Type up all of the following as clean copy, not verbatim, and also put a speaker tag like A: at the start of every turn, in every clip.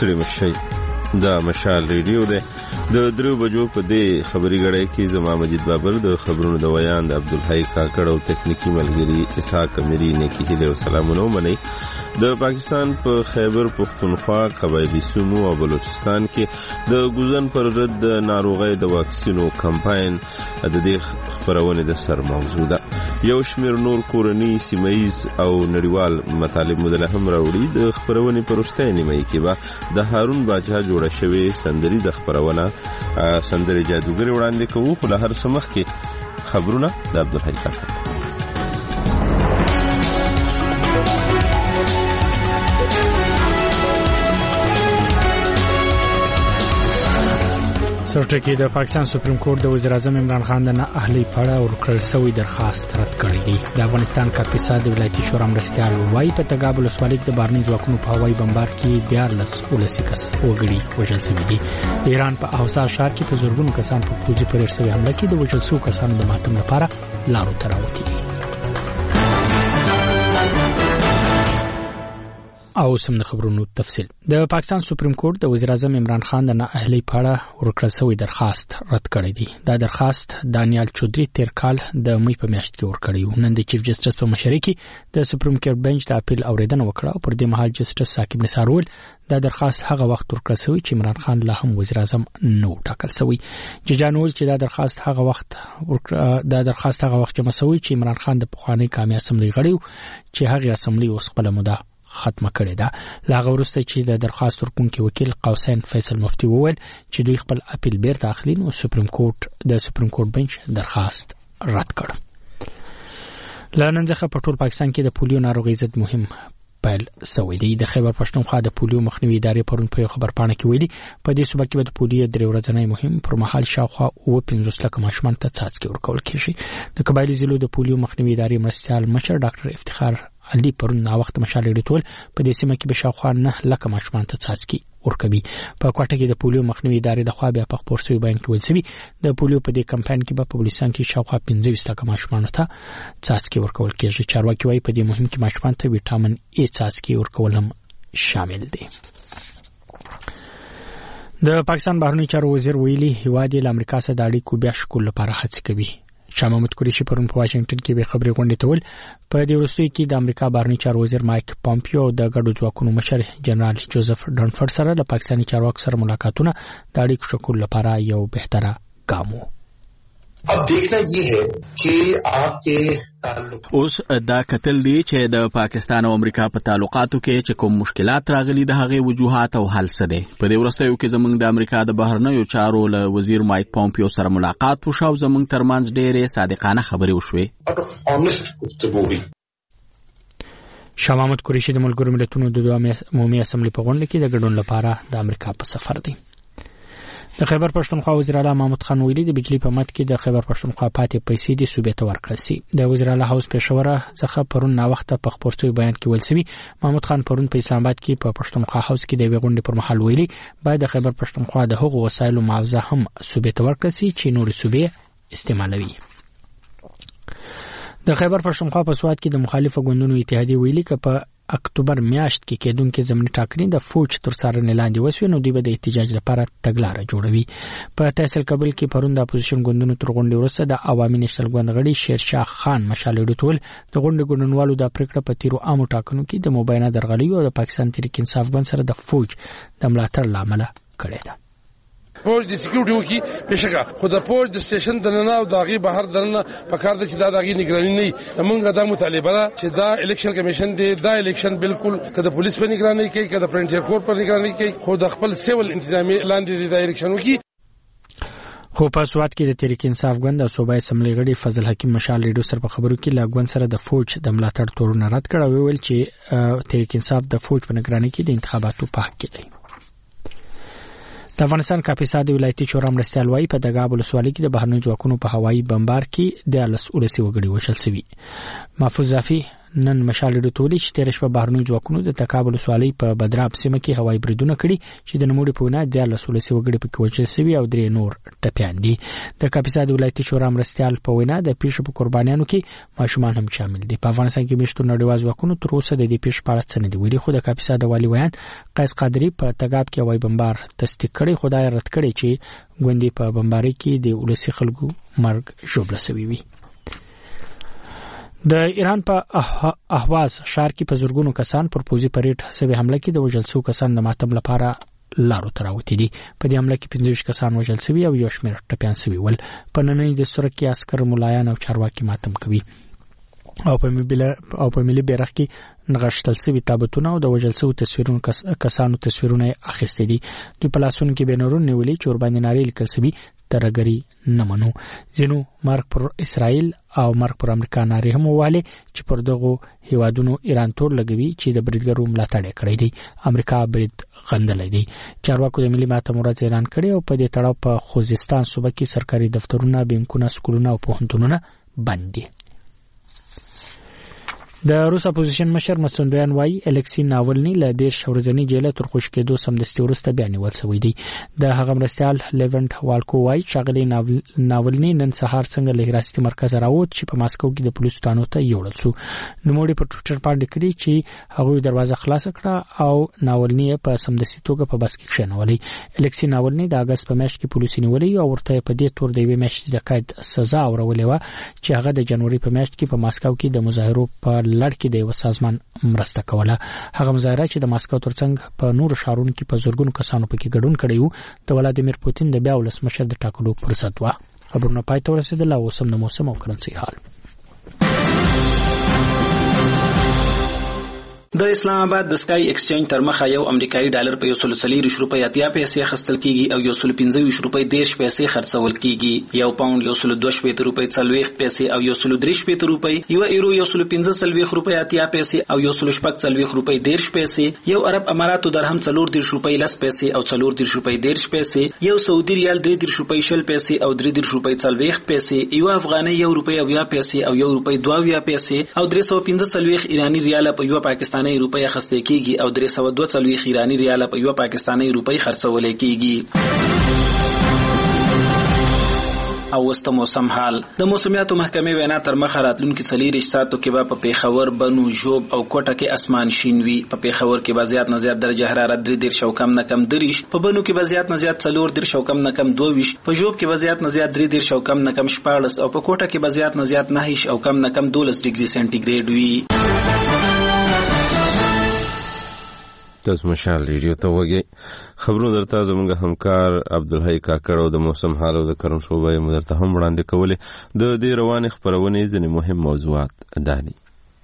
A: ستړي مشي دا مشال ریډیو ده د 3 بجو په دې خبري غړې کې زما مجید بابر د خبرونو د ویان د عبدالحی کاکړ او تکنیکی ملګری اسحاق امری نه کې له سلامونو منی د پاکستان په خیبر پختونخوا قبایلی سیمو او بلوچستان کې د ګوزن پر رد ناروغي د واکسینو کمپاین د دې خبرونه د سر موضوع ده. یو شمیر نور کورنی سیمایز او نړیوال مطالب مدلهم راوړي. د خبرونه پرسته نیمه کې با د هارون باجا جوړه شوی سندري د خبرونه سندري جادوګر وړاندې کوو. خو له هر سمخ کې خبرونه د عبدالحی کاکړ.
B: سرټکی د پاکستان سپریم کورټ د وزیر اعظم عمران خان د اهلي پړه ورکړل شوی درخواست رد کړی دی. د افغانستان کاپیسا د ولایتي شورا مرستیال وایي په تګاب ولسوالۍ د بارني ځواکونو په هوایي بمبار کې 14 ولسي کس وګړي وژل شوي دي. د ایران په اوسا ښار کې په زورګونو کسان په پوځي پرېښ شوې حمله کې د وژل شوو کسانو د ماتم لپاره لارو ته راوتي دي. او سم د خبرونو تفصیل. د پاکستان سپریم کورټ د وزیر اعظم عمران خان د اهلي پړه ورکړل شوی درخواست رد کړی دی. دا درخواست دانیال چودري تیر کال د مې په میاشت کې ورکړی. نن د چیف جسټس په مشرۍ کې د سپریم کورټ بنچ د اپیل اوریدنه وکړه او پر دې مهال جسټس ثاقب نثار ویل دا درخواست هغه وخت ورکړل شوی چې عمران خان لا هم وزیر اعظم نو ټاکل شوی. ججان ویل چې دا درخواست هغه وخت جمع شوی چې عمران خان د پخوانی قومي اسمبلی غړی چې هغه اسمبلی اوس خپل موده ختمه کړې ده. لاغه ورسته چې د درخواست ورکونکو وکیل قوسین فیصل مفتی وویل چې دوی خپل اپیل بیرته اخلي نو سپریم کورټ بنچ درخواست رد کړ. لنن ځخه په ټول پاکستان کې د پولیو ناروغي ضد مهم پیل شوی دی. د خیبر پښتونخوا د پولیو مخنیوي ادارې پرون په خبر پاڼه کې ویلي په دې صوبه کې د پولیو 3 ورځنی مهم پر مهال شاوخوا 15 لک ماشومان ته څاڅکي ورکول کیږي. د قبایلی ضلعو د پولیو مخنیوي ادارې مرستیال مشر ډاکټر افتخار علي پرون نا وخت مشالې ډیټول په دې سیمه کې به شاوخوا 9 لک ماشومان ته څاڅکي ورکوي. په کوټه کې د پولیو مخنیوي ادارې د خوا بیا په خبر شوی بیان کې ویل شوی د پولیو په دې کمپاین کې په بلوچستان کې شاوخوا 15 لک ماشومان ته څاڅکي ورکول کیږي. چارواکي وايي په دې مهم کې ماشومان ته وټامین ای څاڅکي ورکول هم شامل دي. د پاکستان بهرنی چارو وزیر ویلي هیواد له امریکا سره د اړیکو بیا شکول لپاره هڅه کوي. شاه محمود قریشي پرون په واشنگټن کې به خبري غونډه تول په دې وروستي کې د امریکا بهرنی چارو وزیر مایک پامپیو د ګډو ځواکونو مشر جنرال جوزف ډانفورد سره د پاکستاني چارواکو سره ملاقاتونه د اړیکو شکول لپاره یو بهتره ګام وو.
C: अब देखना ये है कि आपके
D: اوس دا کتل دی چې د پاکستان او امریکا په تعلقاتو کې چې کوم مشکلات راغلي د هغه وجوهات او حل څه دي. په دې ورستیو کې زمونږ د امریکا د بهرنیو چارو له وزیر مایک پامپیو سره ملاقات وشو. زمونږ ترمنځ ډېرې صادقانه خبرې وشوې.
B: شاه محمود قریشي د ملګرو ملتونو د عمومي اسمبلی په غونډه کې د ګډون لپاره د امریکا په سفر دی. د خیبر پښتونخوا وزیر اعلی محمود خان ویلي د بجلی په مت کې د خیبر پښتونخوا پاتې پیسې د صوبې ته ورکړل شي. د وزیر اعلی هاوس پېښور څخه پرون نا وخت په خبرتوي بیان کې ویل شوی محمود خان پرون په اسلام آباد کې په پښتونخوا هاوس کې د غونډې پر مهال ویلي باید د خیبر پښتونخوا د هغو وسایلو معاوضه هم صوبې ته ورکړل شي چې نور صوبې استعمالوي. د خیبر پښتونخوا په سواد کې د مخالفه ګوندونو اتحادیه ویلي ک په اکتوبر میاشت کې کېدونکې زمینی ټاکنې د فوج تر څارنې لاندې وسوي نو دوی به د احتجاج لپاره تګلاره جوړوي. په تحصیل کابل کې پرون د اپوزیشن ګوندونو تر غونډې وروسته د عوامي نېشنل ګوند غړي شیرشاه خان مشالې ډیټول د غونډې ګوندوالو د پریکړه په تیرو عامو ټاکنو کې د مبینه درغلیو او د پاکستان تحریک انصاف ګوند سره د فوج د ملاتړ لامل کړی ده.
E: فوج د سکیورټي وکي بشکا خو د فوج د سټیشن د نه او داغي بهر دنه پکار د چې دا داغي نگرانی نه موږ دا مطالبه ده چې دا الیکشن کمیشن دی دا الیکشن بالکل کده پولیس په نگرانی کوي کده فرنټیر کور په نگرانی کوي خو د خپل سیول انتظامی لاندې د الیکشن وکي.
B: خو په سواد کې د تحریک انصاف ګوند او صوبای اسمبلی غړي فضل حکیم مشال ریډیو سره په خبرو کې لا ګوند سره د فوج د ملاتړ تورونه رد کړ او ویل چې تحریک انصاف د فوج په نگرانی کې د انتخاباتو په حق کې دی. د افغانستان کاپیسا د ولایتي شورا مرستیال وایي په تګاب ولسوالۍ کې د بهرنیو ځواکونو په هوایي بمبار کې 14 ولسي وګړي وژل شوي. محفوظ ظافي نن مشال ډوتولي چې تیر شپه بهرنی ځواکونو د تکابل سوالي په بدراب سیمه کې هوایي بریدونه کړي چې د نموړي په وینا د 13 وګړي په کې وژل شوي او 3 نور ټپيان دي. د کاپیسا د ولایتي شورا مرستيال په وینا د پیښو په قربانیانو کې ماشومان هم شامل دي. په افغانستان کې مشتو نړیوال ځواکونو تر اوسه د دې پیښې په اړه څه نه دي ویلي، خو د کاپیسا د والي ویان قیس قادری په تګاب کې هوایي بمبار تصدیق کړي، خدای رد کړي چې ګوندې په بمبارۍ کې د ولسي خلکو مرګ ژوبله شوی وي. د ایران په اهواز ښار کې په زورګونو کسان پر پوزي پریډ حسابي حمله کې د وژل شو کسان د ماتم لپاره لارو تراوتی دي. په دې حمله کې 25 کسان وژل شوي او یو شمېر ټپيان شوي ول. په نننۍ دستور کې عسكر ملایان او چارواکي ماتم کوي او په ملي بیرغ کې نغښتل شوي تابوتونه او د وژل شوو کسانو تصویرونه اخیستي دي. دوی په لاسونو کې بنرون نیولي چې ورباندې نارې لیکل شوي ترګری نه منو. ځینو مرګ پر اسرائیل او مرګ پر امریکا نارې هم وواله چې پر دغه هیوادونو ایران تور لګوي چې د بریدګرو ملاتړ کړی دی. امریکا برید غندلې دی. چارواکو د ملي ماتم ورځ اعلان کړی او په دې تړاو په خوزستان صوبه کې سرکاري دفترونه، بانکونه، سکولونه او پوهنتونونه بند دي. د روس اپوزیشن مشر مسندویان وایي الکسی ناولنی له 10 ورځنی جیل تر خوش کېدو سمدستي ورسته بیان نیول شوی دی. د هغه مرستيال لیونت والکو وایي شاغلی ناولنی نن سهار څنګه له حراسي مرکز راووت چې په ماسکو کې د پولیسو تانو ته یوړل شو. نوموړي په ټوئیټر باندې کړی چې هغه دروازه خلاص کړه او ناولنی په سمدستي توګه په بس کې کښینولې. الکسی ناولنی د اگست په میاشت کې پولیسو نیولې او ورته په دې تور د یوې میاشتې د قید سزا اورولې و چې هغه د جنوري په میاشت کې په ماسکو کې د مظاهرو په لړ کې د یو سازمان مرسته کوله. هغه مظاهره چې د ماسکو ترڅنګ په نور ښارونو کې په زورګونو کسانو پکې ګډون کړی وو د ولادیمیر پوتین د بیا ولسمشر د ټاکلو فرصت و. خبرونه پای ته ورسېدل او اوس هم د موسم او کرنسي حال.
F: د اسلام آباد د سکای ایکسچینج تر مخه یو امریکایي ډالر په 140 روپۍ اتیا پیسې خرڅل کیږي او 125 روپۍ 10 پیسې خرڅول کیږي. یو پاوند 122 روپۍ 40 پیسې او 133 روپۍ، یو ایرو 115 روپۍ اتیا پیسې او 140 روپۍ 10 پیسې، یو عرب اماراتو درهم 34 روپۍ 10 پیسې او 34 روپۍ 10 پیسې، یو سعودي ریال 33 روپۍ 10 پیسې او 33 روپۍ 40 پیسې، یو افغاني 1 روپۍ 20 پیسې او 1 روپۍ 22 پیسې او 315 ایرانی ریال په یو پاکستاني روپۍ خرڅ کیږي او 342 ایرانی ریال په یو پاکستاني روپۍ خرڅول کیږي. او وست موسم حال. د موسمیاتو محکمې وینا تر مخه راتلونکي 4 ساعتو کې په پیښور، بنو، ژوب او کوټه کې اسمان شین وي. په پیښور کې زیات نه زیات درجه حرارت 3 او کم نه کم 3، په بنو کې زیات نه زیات 4 او کم نه کم 22، په ژوب کې زیات نه زیات 3 او کم نه کم 14 او په کوټه کې زیات نه زیات 9 او کم نه کم 12 ډیګري سنټیګریډ وي.
A: تاسو مشال ریډیو ته وګورئ. خبرونه درته زموږ همکار عبدالحی کاکړ او د موسم حال او د کرن شوبای مدرته هم وړاندې کولې. د دې روانې خبرونې ځینې مهم موضوعات دادي.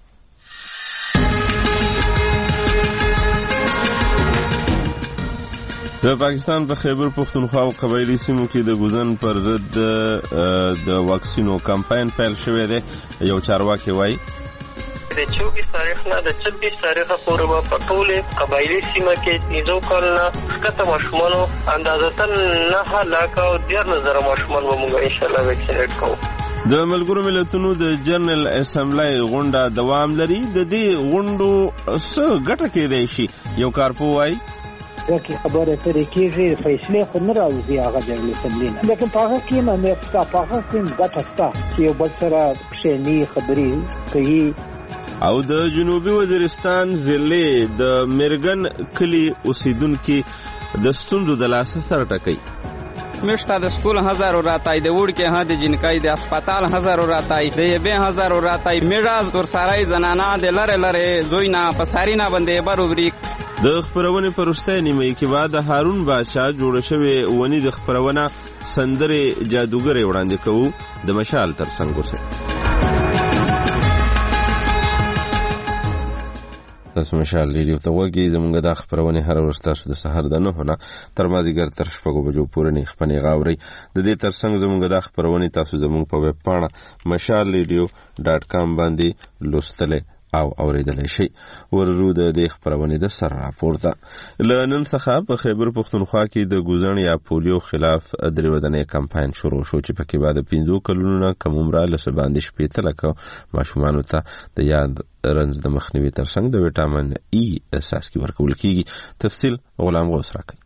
A: د پاکستان په خیبر پختونخوا او قبایلی سیمو کې د ګوزن پر ضد د واکسینو کمپاین پیل شوی دی. یو چارواکي وایي
G: د 24 تاریخ نه د 26 تاریخ پورې په ټول قبایلی سیمه کې ایزو کولنا کته مشمولو اندازتن 9 لک او 10000 مشمول موږ ان شاء الله وکړو کوو.
A: د ملګرو ملتونو د جنرال اسمبلی غونډه دوام لري. د دې غونډو څه ګټه کېدای شي؟ یو کارپو وایي
H: وکي خبره ترې کېږي فیصله خو نه راوځي هغه جنرال اسمبلی نه، لیکن په هغه کې نه نفتا په هغه کې ګټه شته چې یو بل سره پښېنی خبرې کوي.
A: او د جنوبي وزیرستان ضلع د مرګن کلی اوسیدونکو د ستونزو د لاسه سر ټکي.
I: مشتا د سکول 1000 راتای د وړ کې ها د جنکای د هسپتال 1000 راتای د 2000 راتای میراث تر سارای زنانا د لره لره زوینا پسارینا باندې بروبریک.
A: د خبرونه پرسته نیمه کې بعد هارون بادشاہ جوړ شوی ونی د خبرونه سندره جادوګر وړاندې کوو د مشال تر څنګ وسه. تاسو مشال ریډیو ته وګورئ. زموږ د خبرونه هر ورځ تاسو د سحر د 9 نه تر مازیګر تر 6 بجو پورې نه خپنې غاوري. د دې ترڅنګ زموږ د خبرونه تاسو زموږ په ویب پاڼه mashalradio.com باندې لوستل او اوریدلای شي. وررو د دې خبرونه د سر راپورته لنن څخه په خیبر پختونخوا کې د ګوزن یا پولیو خلاف درې ودانې کمپاین شروع شو چې پکې بعد 15 کلونو کم عمره لسه باندې شپې تلکه ماشومان ته د یاد رنځ د مخنیوي ترڅنګ د وټامین ای اساس کې ورکول کیږي. تفصیل غلام غوث راکړي.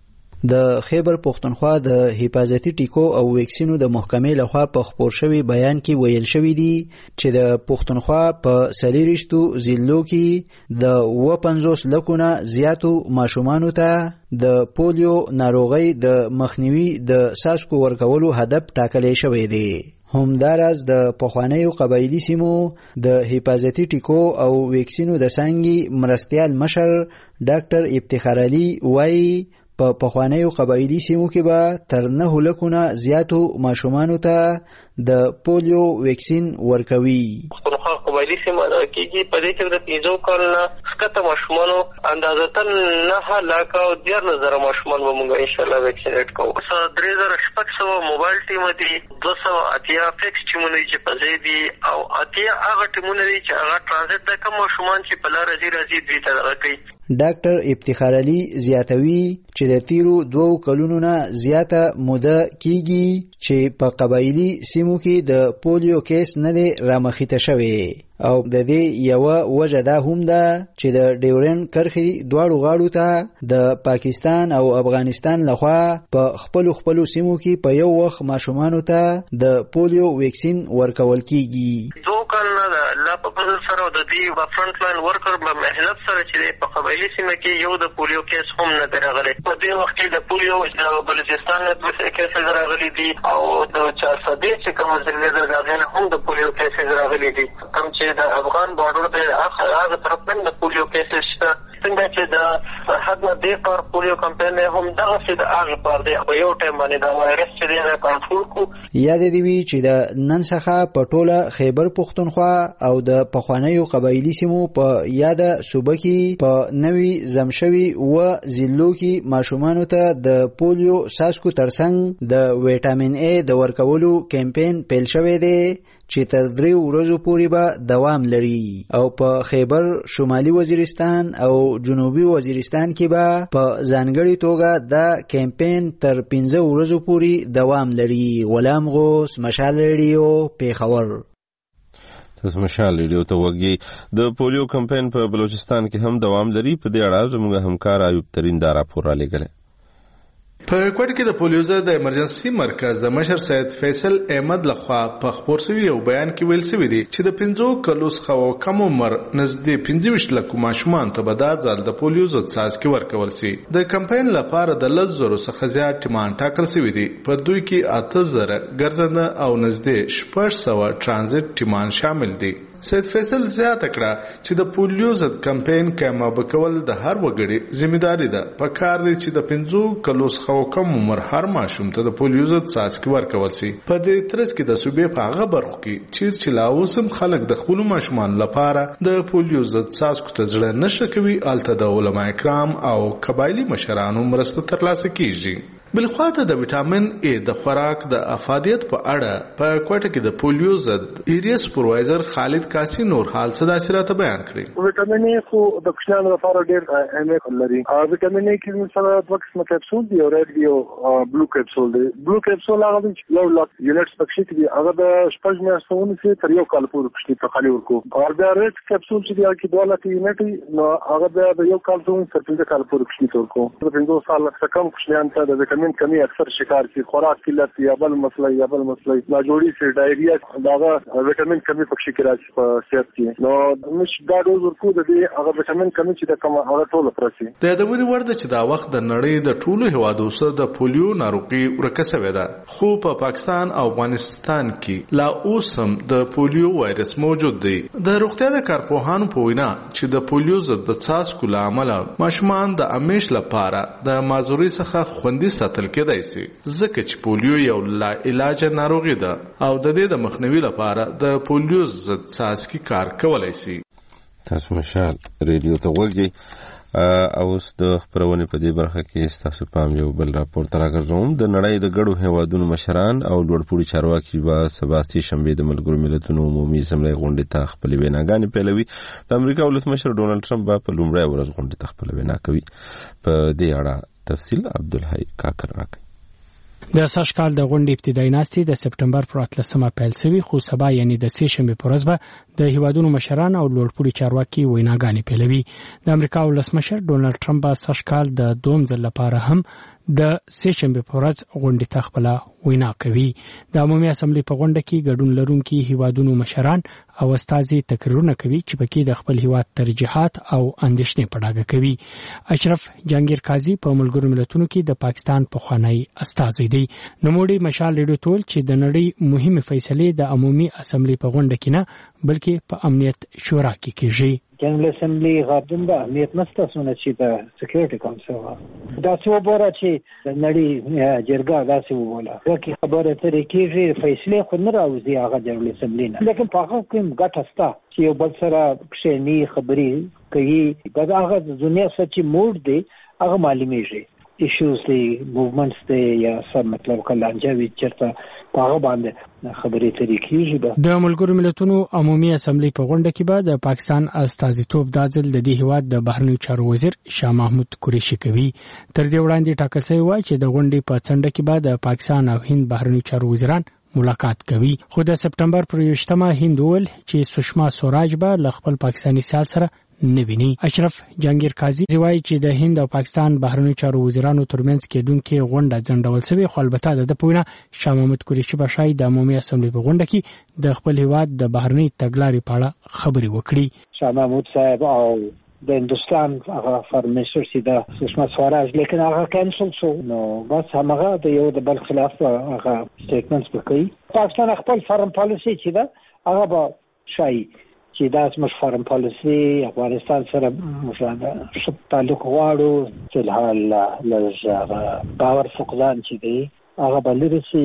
J: د خیبر پختونخوا د حفاظتي ټیکو او ویکسینو د محکمې لخوا په خبر شوی بیان کې ویل شوی دی چې د پختونخوا په 40 ضلعو کې د 50 لکونه زیاتو ماشومانو ته د پولیو ناروغي د مخنیوي د ساسکو ورکولو هدف ټاکلی شوی دی. همداراز د پخوانیو قبایلی سیمو د حفاظتي ټیکو او ویکسینو د څنګه مرستیال مشر ډاکټر افتخار علي وایي په پخوانیو قبایلی سیمو کې به تر 9 لکونه زیاتو ماشومانو ته د پولیو ویکسین ورکوي.
G: قبایلی سیمه کېږي په دې کې د 15 کلونو ښکته ماشومانو اندازتاً 9 لک او 14000 ماشومان به موږ ان شاء الله ویکسینیټ کوو. 3600 موبایل ټیم دي، 280 فکس ټیمونه چې په ځای دي او 80 هغه ټیمونه دي چې هغه ترانزیت د کوم ماشومان چې په لار راځي دوی ته راکوي.
J: ډاکټر افتخار علي زیاتوي چې د تیرو 2 کلونو نه زیاته موده کیږي چې په قبایلی سیمو کې د پولیو کیس نه دی رامخیته شوی او د دې یو وجه دا هم ده چې د ډیورن کرخي دواړو غاړو ته د پاکستان او افغانستان لخوا په خپل سیمو کې په یو وخت ماشومانو ته د پولیو ویکسین ورکول کیږي.
G: 2 کلونه د الله په فضل سره د دې فرنٹ لاین ورکر په مهنت سره چې په قبایلی سیمه کې یو د پولیو کیس هم نه درغلي. په دې وخت کې د پولیو د بلوچستان نه د کیس راغلي دي او د 400 چې کوم ځای درغلي هم د پولیو کیس راغلي دي. کوم چې د افغان بارډر په هغه طرف باندې د پولیو کیس شته. څنګه چې د حد نه دی پر پولیو کمپاین هم دغه څه د هغه پر دی په یو ټیم باندې د وایرس چې دی کنټرول کو.
J: یاد دی وی چې د نن څخه په ټوله خیبر پختونخوا او د پخوانیو قبایلی سیمو په یاده صوبه کې په نوي زمشوي و ضلعو کې ماشومانو ته د پولیو ساسکو ترڅنګ د وټامین ای د ورکولو کمپاین پیل شوی دی چې تر 3 ورځې پورې به دوام لري او په خیبر شمالي وزیرستان او جنوبي وزیرستان کې به په ځانګړي توګه دا کمپاین تر 15 ورځې پورې دوام لري. غلام غوث، مشال ریډیو، پیښور.
A: تاسو مشال ریډیو ته وګورئ. د پولیو کمپاین په بلوچستان کې هم دوام لري. په دې اړه زموږ همکار ایوب ترین دا راپور را لېږلی.
K: په کوټ کې د پولیو د ایمرجنسي مرکز د مشر سید فیصل احمد لخوا په خبر شوی یو بیان کې ویل شوی دی چې د 15 کلو څخه کم عمر نزدې 25 لک ماشومان ته به دا ځل د پولیو ضد څاڅکي ورکول شي. د کمپاین لپاره د 10,000 څخه زیات ټیمان ټاکل شوی دی. په دوی کې 8,000 ګرځنده او نزدې 600 ترانزیت ټیمان شامل دي. سید فیصل زیاته کړه چې د پولیو ضد کمپاین کامیاب کول د هر وګړي ځمېداري ده. په کار دی چې د 15 کلو څخه کم عمر هر ماشوم ته د پولیو ضد څاڅکي ورکول شي. په دې ترڅ کې د صوبې په هغه برخو کې چې لا اوس هم خلک د خپلو ماشومانو لپاره د پولیو ضد څاڅکو ته زړه نشه کوي، هلته د علما کرام او قبایلي مشرانو مرسته ترلاسه کیږي. بلخواته د وټامین ای د خوراک د افادیت په اړه په کوټه کې د پولیو ضد ایریا سپروایزر خالد کاسی نور حال صدا سره بیان کړی.
L: وټامین ای خو د کوچنیانو لپاره ډېر اهمیت لري. وټامین ای کې مثلا 2 قسمه کپسول دی او ریډ دی او بلو کپسول دی. بلو کپسول هغه چې یو لاک یونټس پکې دي، هغه د شپږ میاشتونو څخه تر یو کال پورې پښتي په خالي ورکو. او د ریډ کپسول چې دی کې 2 لاک یونټ نو هغه د یو کال څخه تر 5 کال پورې پښتي ورکو. د 15 سال څخه کم کوچنیان ته د کمی اکثر شکار کی خوراک قلت یا بل مسئله لا جوړی سي ډایریا داغه وټامین کمی پکې کې راځي په صحت کې. نو مش دا ډوز ورکو د دې هغه وټامین کمی چې د کوم هغه ټول پرسي.
K: د دوري ورده چې دا وخت د نړۍ د ټولو هوادو سره د پولیو ناروغي ورکسوي ده، خو په پاکستان او افغانستان کې لا اوس هم د پولیو وایرس موجود دی. د روغتیا د کارپوهانو په وینا چې د پولیو ضد د څاڅکو لامل ماشومان د امیش لپاره د مازوري څخه خوندي ساتل کېدای شي، ځکه چې پولیو یو لا علاج ناروغي ده او د دې د مخنیوي لپاره د پولیو ضد څاڅکي کار کولای شي.
A: تاسو مشال ریډیو ته وګورئ. اوس د خبرونې په دې برخه کې تاسو پام یو بل راپور تراګرځوم. د نړۍ د ګډو هیوادونو مشران او لوړپوړي چارواکي به سبا شنبه د ملګرو ملتونو عمومي اسمبلی غونډې ته خپل ویناګانې پیلوي. د امریکا ولسمشر ډونالد ټرمپ به په لومړۍ ورځ غونډې ته خپل وینا کوي. په دې اړه تفصیل عبدالحی کاکر راکړي.
B: د سږکال د غونډې ابتدایي ناستې د سپټمبر پر 18 پیل شوې، خو سبا یعنی د سې شنبه پر ورځ به د هیوادونو مشران او لوړپوړي چارواکي ویناګانې پیلوي. د امریکا ولسمشر ډونالد ټرمپ به سږکال د دوم ځل لپاره هم د سې شنبه پر ورځ غونډې ته خپل وینا کوي. د عمومي اسمبلی په غونډه کې ګډون لرونکي هیوادونو مشران او استازي تقریرونه کوي چې پکې د خپل هیواد ترجیحات او اندیشنې په ډاګه کوي. اشرف جهانگیر قاضي په ملګرو ملتونو کې د پاکستان پخوانی استازی دی. نوموړي مشال ریډیو ټول چې د نړۍ مهمه فیصلې د عمومي اسمبلی په غونډه کې نه بلکې په امنیت شورا کې کیږي.
H: جنرال اسمبلی غاړه د امنیت مستاسونه چې د سکیورټي کونسل دا څو بوره چې د نړۍ جرګه داسې وبوله چې خبره ترې کېږي فیصله خو نه راوځي هغه جنرال اسمبلی نه، لیکن په هغه کې ګټه شته چې یو بل سره کښېني خبرې کوي. دا هغه د دنیا سچې موډ دی هغه معلومیږي. ایشوز دی موومنټس دی یا سم مطلب کلانجاوي چرته په هغه باندې خبرې ترې کېږي. د
B: ملګرو ملتونو عمومي اسمبلی په غونډه کې به د پاکستان استازیتوب د ځل د دې هیواد د بهرنیو چارو وزیر شاه محمود قریشي کوي. تر دې وړاندې ټاکل شوی و چې د غونډې په څنډه کې به د پاکستان او هند بهرنیو چارو وزیران ملاقات کوي. خو د سپټمبر پر 28 هند ویل چې سشما سوراج به له خپل پاکستاني سیال سره نه ویني. اشرف جهانگیر قاضي وایي چې د هند او پاکستان بهرنیو چارو وزیرانو ترمنځ کېدونکې غونډه ځنډول شوې، خو البته د پوینه شاه محمود قریشي به شاید د عمومي اسمبلی په غونډه کې د خپل هیواد د بهرنی تګلارې په اړه خبرې وکړي.
H: شاه محمود صاحب او د هندوستان هغه فارم منسټر چې د سشما سوراج لیکن هغه کینسل شو، نو بس هغه د یو د بل خلاف هغه سټیټمنټس وکړي. پاکستان خپل فارم پالیسی چې دا هغه به شای چې دا زموږ فارم پالیسی افغانستان سره موږ تعلق غواړو چې الحال لږ باور فقدان چې دی هغه بلل شي.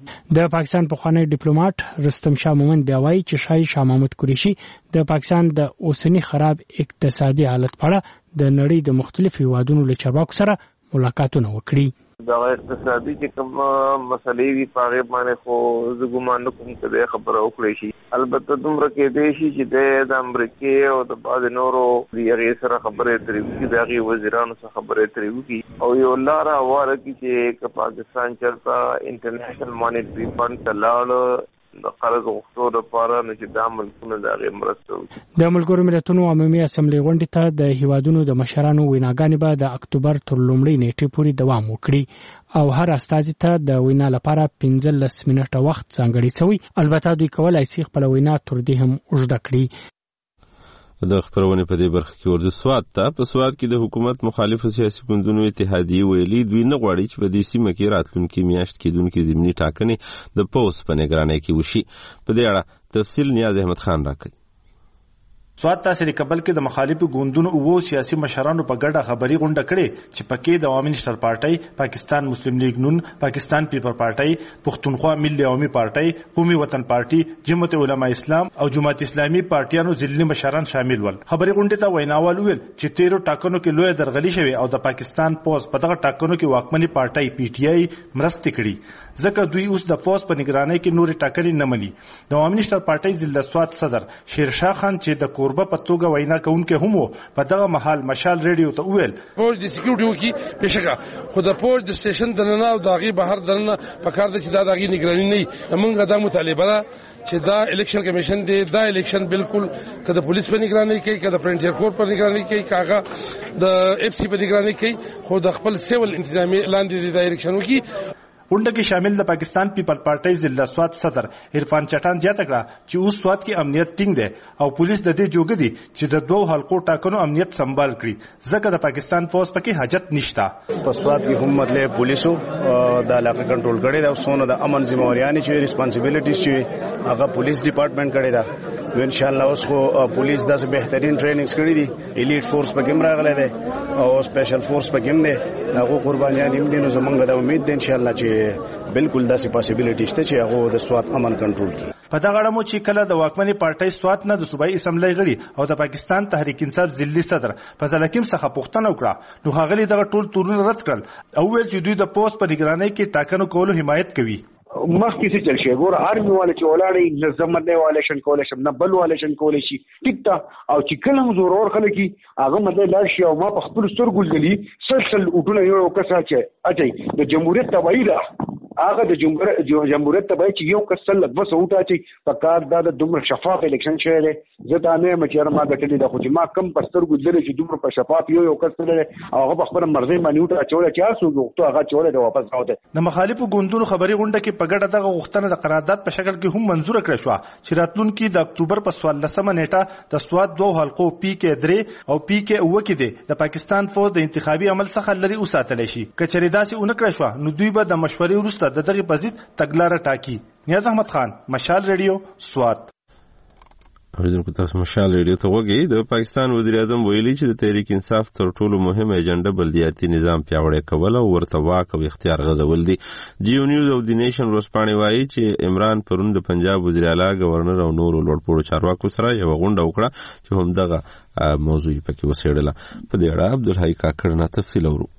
B: د پاکستان پخوانی ډیپلوماټ رستم شاه مومند بیا وایي چې شاه محمود قریشي د پاکستان د اوسنی خراب اقتصادي حالت په اړه د نړۍ د مختلفو هیوادونو له چارواکو سره ملاقاتونه وکړي.
M: دا اقتصادي چې کوم مسلې وي په هغه باندې خو زه ګومان نه کوم چې خبره وکړي شي. البته دومره کې دی شي چې د امریکا او د بعض نورو هغه سره خبرې ترې وکړي، د هغه وزیرانو سره خبرې ترې وکړي او یو لاره واره کې چې پاکستان چرته انټرنیشنل مانیټری فند ته لاړ د قرض غوښتو لپاره نه چې د ملکونو د هغې مرسته وکړي.
B: د ملګرو ملتونو عمومي اسمبلی غونډې ته د هیوادونو د مشرانو ویناګانې به د اکتوبر تر لومړۍ نیټې پورې دوام وکړي او هر استازي ته د وینا لپاره 15 منټه وخت ځانګړی شوی. البته دوی کولای شي خپل وینا تر دې هم اوږده کړي.
A: د خبرونه په دې برخه کې ورته سواد ته په سواد کې د حکومت مخالفو سیاسي ګوندونو اتحادیه ویلي دوی نه غواړي چې په دې سیمه کې راتلونکي میاشت کېدونکې ضمني ټاکنې د پوس په نگرانۍ کې وشي. په دې اړه تفصیل نیاز احمد خان راکړي.
K: سواد تحصیل کابل کې د مخالفو ګوندونو او سیاسي مشرانو په ګډه خبري غونډه کړې چې پکې د عوامي نېشنل پارټي، پاکستان مسلم لیگ نون، پاکستان پیپل پارټي، پښتونخوا ملي عوامي پارټي، قومي وطن پارټي، جمعیت علماء اسلام او جماعت اسلامي پارټیانو ځلني مشران شامل ول. خبري غونډه ته ویناوال ویل چې 13 ټاکنو کې لوی درغلي شوی او د پاکستان پوز په دغه ټاکنو کې واکمني پارټي پی ټی آی مرسته کړي، ځکه دوی اوس د پوز په نگرانۍ کې نوري ټاکنې نه مني. د عوامي نېشنل پارټي ضلع سواد صدر شیرشاه خان چې د کوربه په توګه وینا کوونکې هم وو په دغه محل مشال ریډیو ته ویل
E: پوج د سکیورټي وکي بشکه خو د پوج د سټیشن دننه او داغي بهر دننه په کار د چې دا داغي نگرانی نه موږ دا مطالبه ده چې دا الیکشن کمیشن دی دا الیکشن بالکل کده پولیس په نگرانی کوي کده فرنټیر کور په نگرانی کوي کاغه د اف سی په نگرانی کوي خو د خپل سیول انتظامی لاندې د الیکشن وکي.
K: غونډه کې شامل د پاکستان پیپل پارټي ضلع سواد صدر عرفان چټان زیاته کړه چې اوس سواد کې امنیت ټینګ دی او پولیس د دې جوګه دي چې د دوه حلقو ټاکنو امنیت سمبال کړي، ځکه د پاکستان فوج پکې حاجت نشته.
N: په سواد کې هم مطلب پولیسو د علاقه کنټرول کړي دا سونه د امن ذمہوریانې چې ریسپانسیبিলিټیز چې هغه پولیس ډپارټمنټ کړي دا ان شاء الله اوس خو پولیس داسې بهترین ټریننګز کړي دي، الیټ فورس پکې راغلی دی او سپیشل فورس پکې دی، هغه قربانیان هم دي. نو زمونږ د امید دی ان شاء الله چې بالکل داسې پاسیبিলিټی شته چې هغه د سواد امن کنټرول کړي.
K: په دغه اړه مو چې کله د واکمنې پارټۍ سوات نه د صوبایي اسمبلی غړي او د پاکستان تحریک انصاف ضلعي صدر فضل حکیم څخه پوښتنه وکړه نو هغه دغه ټول تورونه رد کړل او ویل چې دوی د پوسټ په نگرانۍ کې ټاکنو کولو حمایت کوي.
O: مخکې څه چل شي ګور آرمي والا چې ولاړې نه زمد نه والشن کولای شم نه بل والشن کولای شي ټیک تا او چې کله زور اور خلک هغه مدې لاړ شي او ما په خپل سترګو لیدلی سلسل اټونه یو کسا چې اچي د جمهوریت تبعی ده هغه د جمهوریت تبعی چې یو کس سل بس اوټه چې په کار د دومره شفاف الیکشن شوی دی زه دا نه مچره ما غټلې د خو چې ما کم په سترګو لیدلی چې دومره په شفاف یو کس سره هغه په خپل مرزي باندې اوټه چوله چې اسو وګړو هغه چوله د واپس راوته.
K: د مخالفو ګوندونو خبري غونډه کې په ګډه دغه غوښتنه د قرارداد په شکل کې هم منزور کړه شو چې راتلونکي د اکتوبر په 14مه نیټه د سواد دوه حلقو پی کې 3 او پی کې 9 کې دي د پاکستان فوج د انتخابي عمل څخه لري وساتل شي. کچری داسې اونکړه شو نو دوی به د مشورې وروسته د دغه پزید تګلارې ټاکي. نیاز احمد خان، مشال ریډیو، سوات.
A: اوریدونکو تاسو مشال ریډیو ته وګورئ. د پاکستان وزیر اعظم ویلي چې د تحریک انصاف تر ټولو مهمه ایجنډا بلدیاتي نظام پیاوړی کول او ورته واک او اختیار غځول دي. جیو نیوز او د نیشن ورځپاڼې وایي چې عمران پرون د پنجاب وزیر اعلی گورنر او نورو لوړپوړو چارواکو سره یو غونډه وکړه چې همدغه موضوع پکې وسیړله. په دې اړه عبدالحی کاکړ نه تفصیل اورو.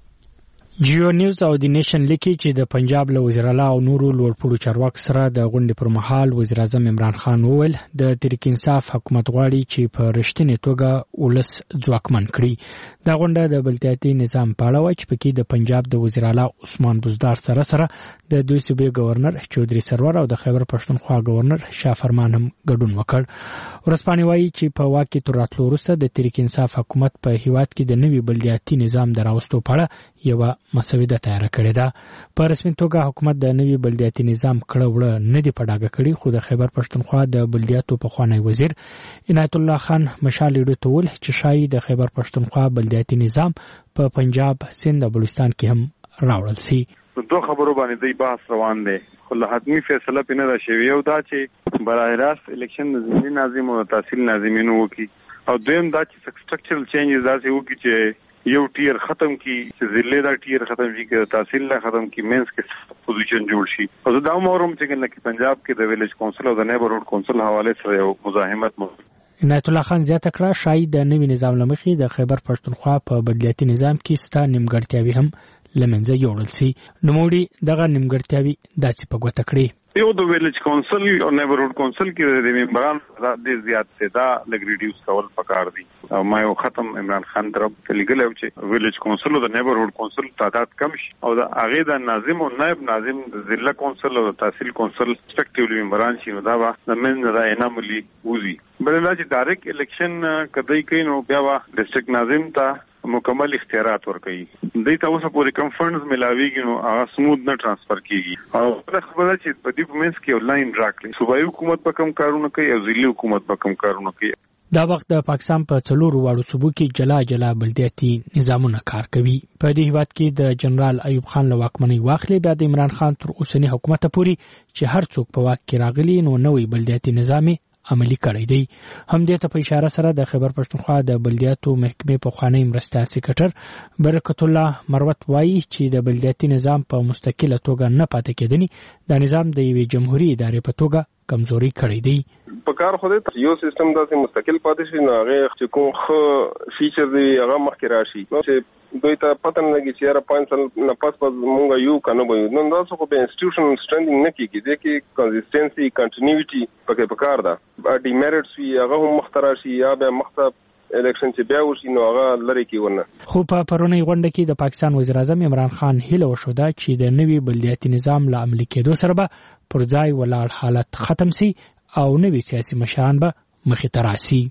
B: جیو نیوز او د نیشن لیکي چې د پنجاب له وزیر اعلی او نورو لوړپوړو چارواکو سره د غونډې پر مهال وزیر اعظم عمران خان وویل د تحریک انصاف حکومت غواړي چې په رښتینې توګه ولس ځواکمن کړي. دا غونډه د بلدیاتي نظام په اړه و چې پکې د پنجاب د وزیر اعلی عثمان بزدار سره د دوی صوبې گورنر چودري سرور او د خیبر پښتونخوا گورنر شاه فرمان هم ګډون وکړ. ورځپاڼې وایي چې په واک کې تر راتلو وروسته د تحریک انصاف حکومت په هیواد کې د نوي بلدیاتي نظام د راوستو په اړه یو مسوده تیار کړې ده. په رسمي توګه حکومت د نوي بلدیاتي نظام کړه وړه نه دی په ډاګه کړی، خو د خیبر پښتونخوا د بلدیاتو پخوانی وزیر عنایت الله خان مشال ریډیو ته ویل چې شایي د خیبر پښتونخوا بلدیاتي نظام په پنجاب، سند او بلوچستان کې هم راوړل شي.
P: دوه خبرو باندې د بحث روان دی، خو له حتمی فیصله پینه را شوی او دا چې برای راست الیکشن ضمنی ناظم او تحصیل ناظمینو وکي او دویم دا چې سټرکچرل چینجز داسې وکي چې یو ټیر ختم کی چې ضلع دا ټیر ختم شي چې تحصیل نه ختم کی مینس کې پوزیشن جوړ شي. او دا مورم چې کنه پنجاب کې د ویلیج کونسل او د نیبرهوډ کونسل حواله سره یو مزاحمت
B: عنایت الله خان زیاته کړه شاید د نوي نظام لمخې د خیبر پښتونخوا په بلدیاتي نظام کې ستا نیمګړتیاوي هم لمنځه یوړل سي. نوموړي دغه نیمګړتیاوي داسې په ګوته کړې.
P: یو د ویلیج کونسل او نیبرهوډ کونسل کې د ممبران د زیات سدا لګ ریډیوس کول پکار دي. او ما یو ختم عمران خان طرف ته لیکل او چې ویلیج کونسل او د نیبرهوډ کونسل تعداد کم شي او د هغه د ناظم او نائب ناظم د ضلع کونسل او تحصیل کونسل ریسپیکټیولی ممبران شي نو دا د من د اناملی وزي. بلنه چې ډایرکټ الیکشن کدی کین او بیا ډسټریکټ ناظم ته مکمل اختیارات ورکړي. دوی ته اوسه پورې کم فندز ملاويږي نو هغه سموث نه ترانسفر کیږي. او دا خبره چې په دې پمنس کې لاین راکړي صوبایي حکومت په کم کارونه کوي او ضلعي حکومت په کم کارونه کوي.
B: دا وخت د پاکستان په څلورو واړو صوبو کې جلا بلدیاتي نظامونه کار کوي. په دې هیواد کې د جنرال ایوب خان له واکمنۍ واخلې بیا د عمران خان تر اوسنی حکومت پورې چې هر څوک په واک کې راغلي نو نوې بلدیاتي نظام عملی کړی دی. هم دې ته په اشاره سره د خیبر پښتونخوا د بلدیاتو محکمې پخوانی مرستیال سکرټر برکت الله مروت وایي چې د بلدیاتي نظام په مستقله توګه نه پاتې کېدنی د نظام د یوې جمهوریت ادارې په توګه کمزوري کړی دی.
Q: په کار خو دې یو سیستم داسې مستقل پاتې شي نو هغه چې کوم خو فیچر دی هغه مخکې راشي نو چې دوی ته پته نه لګي چې را 5 سال نه پس مونږ یو کنه وایو نو دا څه په انسټیټیوشنل سټرنګ نه کیږي چې کنسیستنسي کنټینیوټي پکې پکار ده. ډیمریټس وی هغه هم مخترا شي یا به مخته الیکشن چې بیا وشي نو هغه لری کیونه.
B: خو په پرونی غونډه کې د پاکستان وزیر اعظم عمران خان هیله وشوده چې د نوي بلدیاتي نظام له عملي کېدو سره به پر ځای ولاړ حالت ختم سي او نوي سیاسي مشران به مخې ته راسي.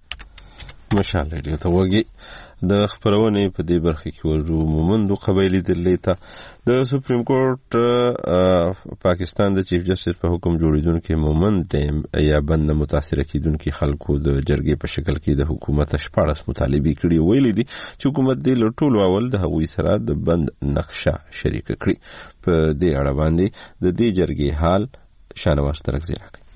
A: مشال ریډیو ته وګورئ. د خبرونې په دې برخه کې ورو مومندو قبایلی دلې ته د سپریم کورټ پاکستان د چیف جسټس په حکم جوړیدونکو مومند یا بند متاثر کیدونکو خلکو د جرګې په شکل کې د حکومت 14 مطالبه کړي ویلي دي چې حکومت د ټولو اول د هغوی سره د بند نقشه شریک کړي. په دې اړه باندې د دې جرګې حال شانواز ترک زیرا کوي.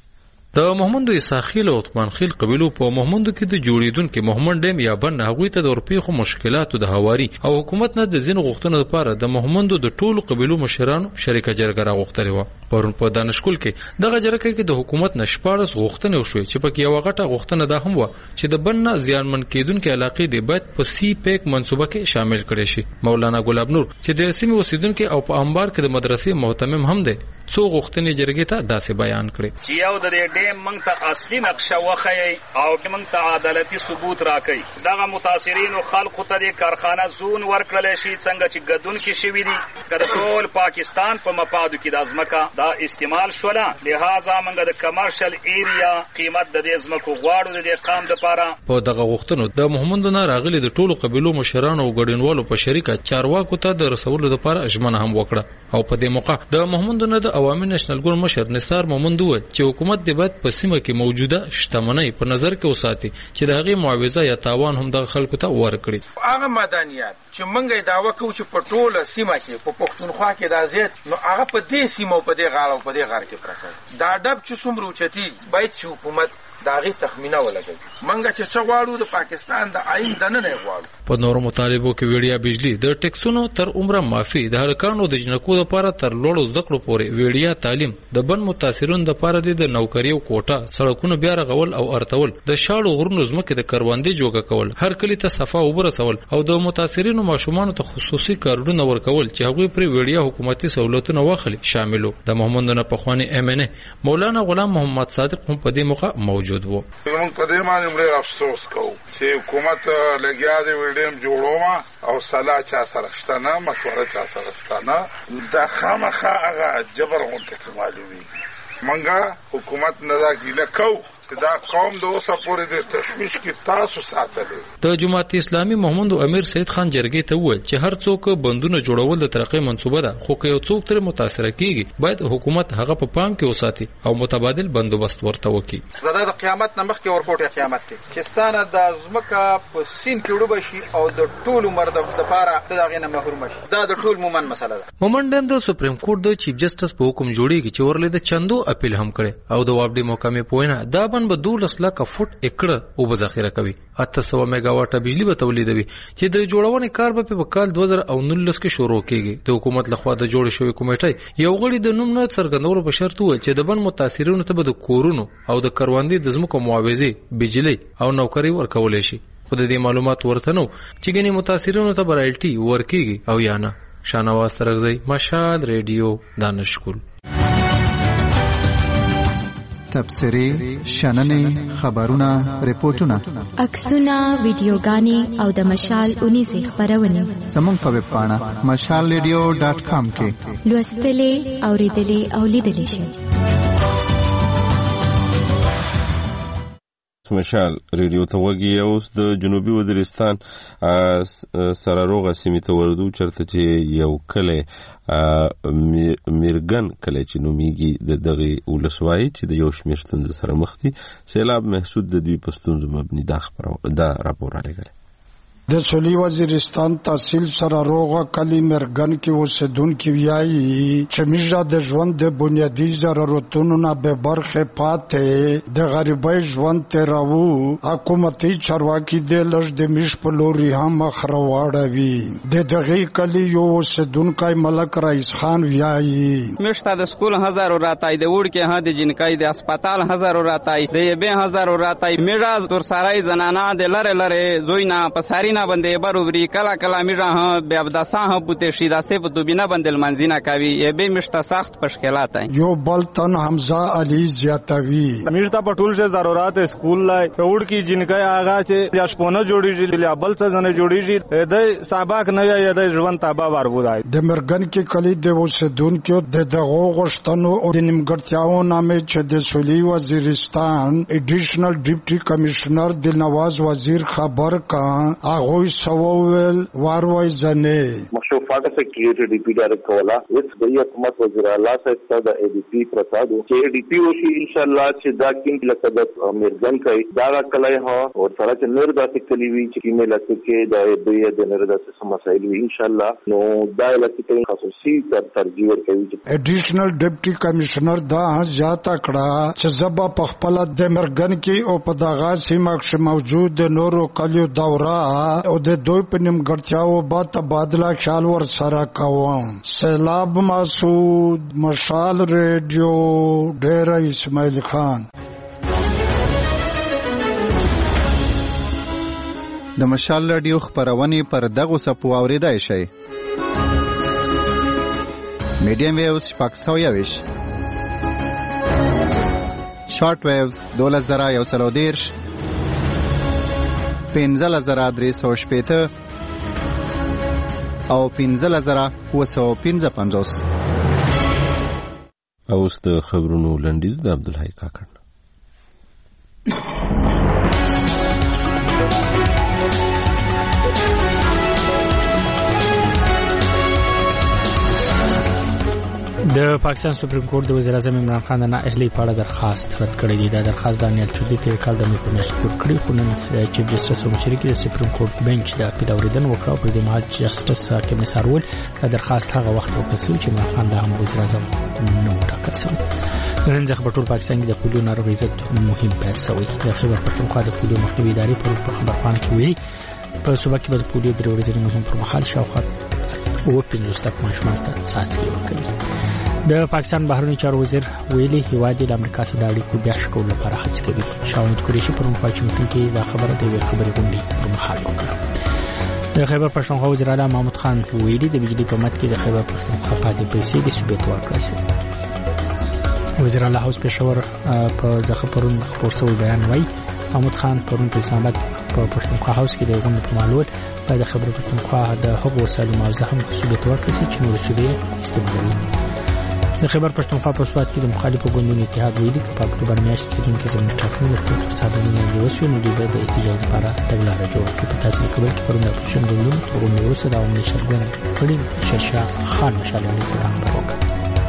R: د محمد اساخیل او عثمان خیل قبیلو په محمد کې د جوړیدونکو محمد ډیم یا بن هغوی ته د اورپیخو مشکلاتو د هواري او حکومت نه د زین غوښتنو لپاره د محمد د ټولو قبیلو مشرانو شریکه جرګه راغوښتلې و. پرون په دانشکول کې دغه جرګه کې د حکومت نشپارس غوښتنې وشوې چې پکې یو غټه غوښتنه ده هم و چې د بن نه زیانمن کېدونکو علاقې د باید په سی پیک منصوبه کې شامل کړي شي. مولانا ګلاب نور چې د سیمې اوسیدونکو او په انبار کې د مدرسې محتمم هم دی څو غوښتنې جرګې ته داسې بیان کړي
S: چې یو د دې ډیم موږ ته اصلي نقشه وښیي او موږ ته عدالتي ثبوت راکړي. دغه متاثرینو خلکو ته د کارخانه زون ورکړل شي څنګه چې ګډون کې شوي دي که د ټول پاکستان په مفادو کې د ځمکه دا استعمال شوله. لہذا موږ د کمرشل ایریا قیمت د دې ځمکو غواړو د دې قام دپاره.
R: په دغه غوښتنو د محمد نه راغلي د ټولو قبیلو مشرانو او ګډونوالو په شریکه چارواکو ته د رسولو لپاره ژمنه هم وکړه او په دې موقع د محمد نه د عوامي نېشنل ګوند مشر نثار محمد وویل چې حکومت د باید په سیمه کې موجوده شتمنۍ په نظر کې وساتي چې د هغې معاوضه یا تاوان هم دغه خلکو ته ورکړي.
T: هغه مدنیات چې موږ یې دعوه کوو چې په ټوله سیمه کې په پښتونخوا کې دا زیات نو هغه په دې سیمه او په دې غاړه او په دې غار کې پراته دا ډب چې څومره اوچتي باید چې حکومت د هغې تخمینه ولګوي. موږ چې څه غواړو د پاکستان د آئین دننه یې غواړو.
R: په نورو مطالبو کې ویډیا بجلی د ټیکسونو تر عمره معافي د هلکانو د جنکو لپاره تر لوړو زده کړو پورې ویډیا تعلیم د بن متاثرونو لپاره د نوکریو کوټه سړکونو بیا رغول او ارتول د شاړو غرونو ځمکې د کروندې جوګه کول هر کلی ته صفا اوبه رسول او د متاثرینو ماشومانو ته خصوصي کارډونه ورکول چې هغوی پرې ویډیا حکومتي سہولتونه واخلي شاملو. د محمد نه پخوانی MNA مولانا غلام محمد صادق هم په دې موقع موجود و.
U: موږ په دې باندې ډېر افسوس کوو چې حکومت لګیا دی ویډیم جوړوما او صلاح چا سره شته نه مشوره چا سره شته نه دا خامخا هغه جبر غونډه معلومي. منګه حکومت نه دا ګیله کو چې دا قوم د اوسه پورې د تشویش کې تاسو ساتلې.
R: د جماعت اسلامي محمد امیر سید خان جرګې ته وویل چې هر څوک بندونه جوړول د ترقۍ منصوبه ده خو که یو څوک ترې متاثره کیږي باید حکومت هغه په پام کې وساتي او متبادل بندوبست ورته وکړي.
V: زه د قیامت نه مخکې ورکوټه قیامت کې کستانه د ځمکه په سین کې وډوب شي او د ټول مرد د لپاره د هغې نه محروم شي. دا د ټول مومن مسله ده.
R: مومن ډیم د سپریم کورټ د چیف جسټس په حکم جوړیږي چې ورلې د چندو اپیل هم کړي او د وابډي محکمې په وینا دا بن به 12 لک فوټ ایکړه اوبه ذخیره کوي 800 میگا واټه بجلی به تولیدوي چې د جوړونې کار به په کال 2019 کې شروع کیږي. د حکومت لخوا د جوړ شوی کمیټې یو غړي د نوم نه څرګندولو په شرط و چې د بن متاثرینو ته به د کورونو او د کروندې د ځمکو معاوضه بجلی او نوکری ورکول شي. خو د دې معلومات ورته نو چې ګنې متاثرینو ته برایلټي ورکیږي او یا نه. شانواز ترغزی مشهد ریډیو دانشکول.
W: تبصرې شننې خبرونه ریپورتونه
X: عکسونه ویډیوګانې او د مشال 19 خبرونه
W: زموږ په ویب پاڼه mashalradio.com کې
X: لوستلې اوریدلې او لیدلې شئ.
A: مشال ریډیو ته وګي اوس د جنوبي وزیرستان سراروغه سیمې ته ورځو چرته چې یو کله میرګن کله چې نومیږي د دغه ولسوالۍ چې د یو شمېر ستونزو سره مخ دي سیلاب محسود د دوی په ستونزو مبني دا راپور راغلی.
Y: د سویلي وزیرستان تحصیل سراروغه کلی مرګن کې اوسیدونکي وایي چې میژه د ژوند د بنیادي ضرورتونو نه به برخه پاتې د غریبۍ ژوند تیراو. حکومتي چارواکي د لږ د میش په لوري هم مخ راوړوي. د دغه کلی یو اوسیدونکی ملک رئیس خان وایي
I: میشته د سکول 1000 راتای د وړ کې هدي جنکای د هسپتال 1000 راتای د 2000 راتای میراز تر سارای زنانا د لره زوینا پساری بندې بروبري کلا کلا میرا ها بیا داسا ها پوتې شي داسې په دوبینه بندل منځینه کوي یې به مشته سخت مشکلات ہیں.
Y: یو بلتن حمزه علی زیاتوی
Z: میشته په ټول شه ضرورت اسکول لای وړ کی جنکای آغا چې یاشپونه جوړیږي لیابل څه نه جوړیږي د سابق نه یا د ژوند تابع وربودای.
Y: د مرګن کې کلی د اوسیدونکو د دغه غشتنو او د نیمګړتیاو نامې چې د سویلي وزیرستان ایډیشنل ډیپټي کمشنر دلنواز وزیر خبر کا غوی سوول واروي زنه
C: شو فاټه سیکریټری ډي پی ډایرکټ کولا اس د حکومت وزیر اعلی صاحب د ای ډي پی پرساد چې ډي پی وشي ان شاء الله چې دا کیم لکه د مرګن کوي دا کله ها او سره چې نور داسې کلی وی چې کیمه لکه کې د د نور داسې مسایل وی ان شاء الله نو دا لکه کې خصوصي ترجیح ورکوي.
Y: ایډیشنل ډیپټي کمشنر دا زیاته کړه چې زبا په خپل د مرګن کې او په دغه سیمه کې موجود د نورو کلیو دوره او د دوی په نیمګړتیاو با تبادله خیال ور سره کوم. سیلاب مسعود، مشال ریډیو، ډیر اسماعیل خان.
W: د مشال رادیو خبرونه پر دغه سپو اوریدای شي. میډیم ویوز پاکستاویش، شارټ ویوز 2130، 15350 او 15755.
A: اوس د خبرونو لنډیز د عبدالحی کاکړ.
B: د پاکستان سپریم کورټ د وزیر اعظم عمران خان د نااهلي په اړه درخواست رد کړی دی. دا درخواست دانیال چودي تیر کال د مې په میاشت کې ورکړی، خو نن چیف جسټس په مشرۍ کې د سپریم کورټ بنچ د اپیل اوریدنه وکړه او پر دې مهال جسټس حاکم نثار وویل دا درخواست هغه وخت وکړل چې عمران خان لا هم وزیر اعظم نه و ټاکل شوی. نن ځکه په ټول پاکستان کې د پولیو ناروغۍ ضد مهم پیل شوی. د خیبر پښتونخوا د پولیو مخنیوي ادارې په خبرپاڼه کې ویلي په صوبه کې د پولیو درې ورځې مهم پر مهال شاوخوا 50 ماشومان ته څاڅکي ورکوي. د پاکستان بهرنی چارو وزیر ویلي هیواد د امریکا سره د اړیکو بیا ښه کولو لپاره هڅه کوي. شاهد قریشي پر واچنګټن کې دا خبره د یوې خبرې غونډې پر مهال وکړه. د خیبر پښتونخوا وزیر اعلی محمود خان ویلي د بجلی په مت کې د خیبر پښتونخوا پاتې پیسې د ثبوت ورکړل شي. وزیر اعلی هاوس پېښور په ځخه پرون خبر سوی بیان وایي محمود خان پرون په اسلام آباد په پښتونخوا هاوس کې د غونډې په مالول د خبر پښتونخوا د هغو وسایلو موضوع هم ثبوت ورکړل شي چې نور څه استعمالوي. د خیبر پښتونخوا په صوت کې د مخالفو ګوندونو اتحاد ویلي چې په اکتوبر میاشت کې د زمینی ټاکنو لپاره څارنه وشوه نو دوی د احتجاج لپاره تګلاره جوړه کړه. په تاسو کې چې پرون د اپوزیشن ګوندونو ترونه وروسته د عوامي شرګون کړي شرشاه خان مشالونی پروګرام وکړ.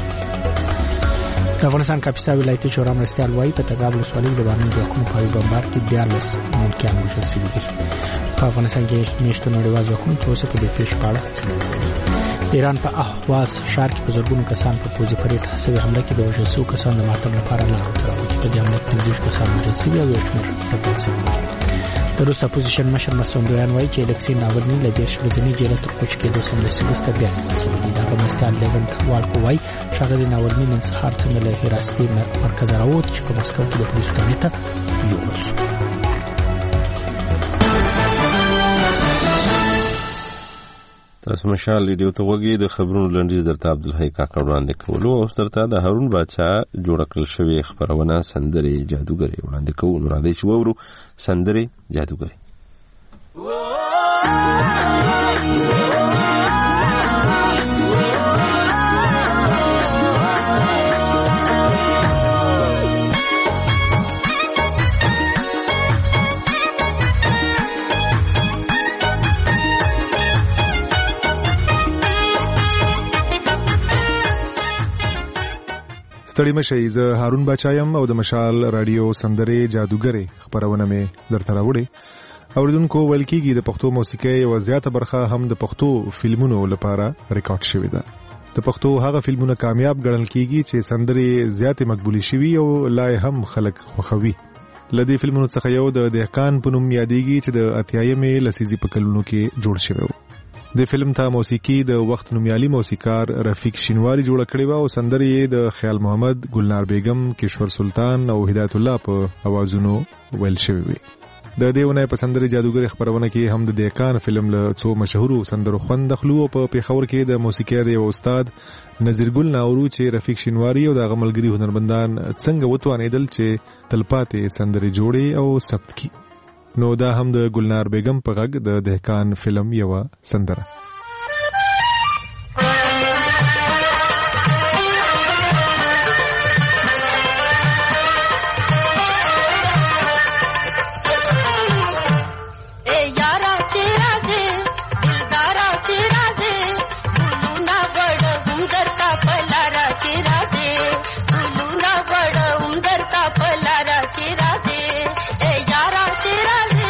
B: د افغانستان کاپیسا ولایتي شورا مرستیال وایي په تګاب ولسوالۍ د بارني ځواکونو په بمبار کې 14 ملکیان وژل شوي دي. په افغانستان کې میشتو نړیوال ځواکونو تر اوسه په دې پیښې په اړه څه ایران په اهواز ښار کې په زرګونو کسان په پوځي پریډ حسابي حمله کې د وژل شوو کسانو د ماتم لپاره لارو تړاو چې په دې حمله کې 15 کسان وژل شوي او یو شمېر ټپیان شوي. د روس اپوزیشن مشر مسعودیان وایي چې الکسي ناولني له 10 ورځې جیل تر کوچ کېدو سمدستي وروسته بیا شوی دی. دا په مستان لیونټ والکو وایي ښاغلي ناولني نن سهار څنګه له حراستي مرکز راووت چې په مسکو کې د پولیسو ټانې ته یوړل شو.
A: تاسو مشال ریډیو ته وګورئ. د خبرونو لنډیز درته عبدالحی کاکړ وړاندې کولو او درته د هارون باچا جوړ کړل شوی خبرونه سندري جادوګري وړاندې کوو. نو راځئ چې وورو سندري جادوګري.
D: ستړي مشئ. زه هارون بچایم او د مشال رادیو سندري جادوګري خبرونه مې درته راوړې. اوریدونکو ویل کېږي د پښتو موسیقۍ یوه زیاته برخه هم د پښتو فلمونو لپاره ریکارډ شوې ده. د پښتو هغه فلمونه کامیاب ګڼل کېږي چې سندري زیاتې مقبولې شوي او لا هم خلک خوښوي. له دې فلمونو څخه یو د دهقان په نوم یادېږي چې د 80مې لسیزې په کلونو کې جوړ شوی و. د فلم ته موسیقي د وخت نومیالي موسیقار رفیق شینواری جوړ کړی و او سندرې د خیال محمد، ګلنار بیگم، کشور سلطان او هدایت الله په اوازونو ویل شوی وي. د دې ونې په سندرې جادوګري خبرونه کې هم د دهقان فلم له څو مشهورو سندرو خوند اخلو. په پیښور کې د موسیقي د استاد نذیر ګل ناورو چې رفیق شینواری او د غملګری هنرمندان څنګه وتوانیدل چې تلپاتې سندرې جوړي او ثبت کړي. نو دا هم د ګلنار بیگم په غږ د دهقان فلم یو سندره.
F: ए यारा चेरा दे दिलदारा चेरा दे تا پلارا چیرازی اے یارا چیرازی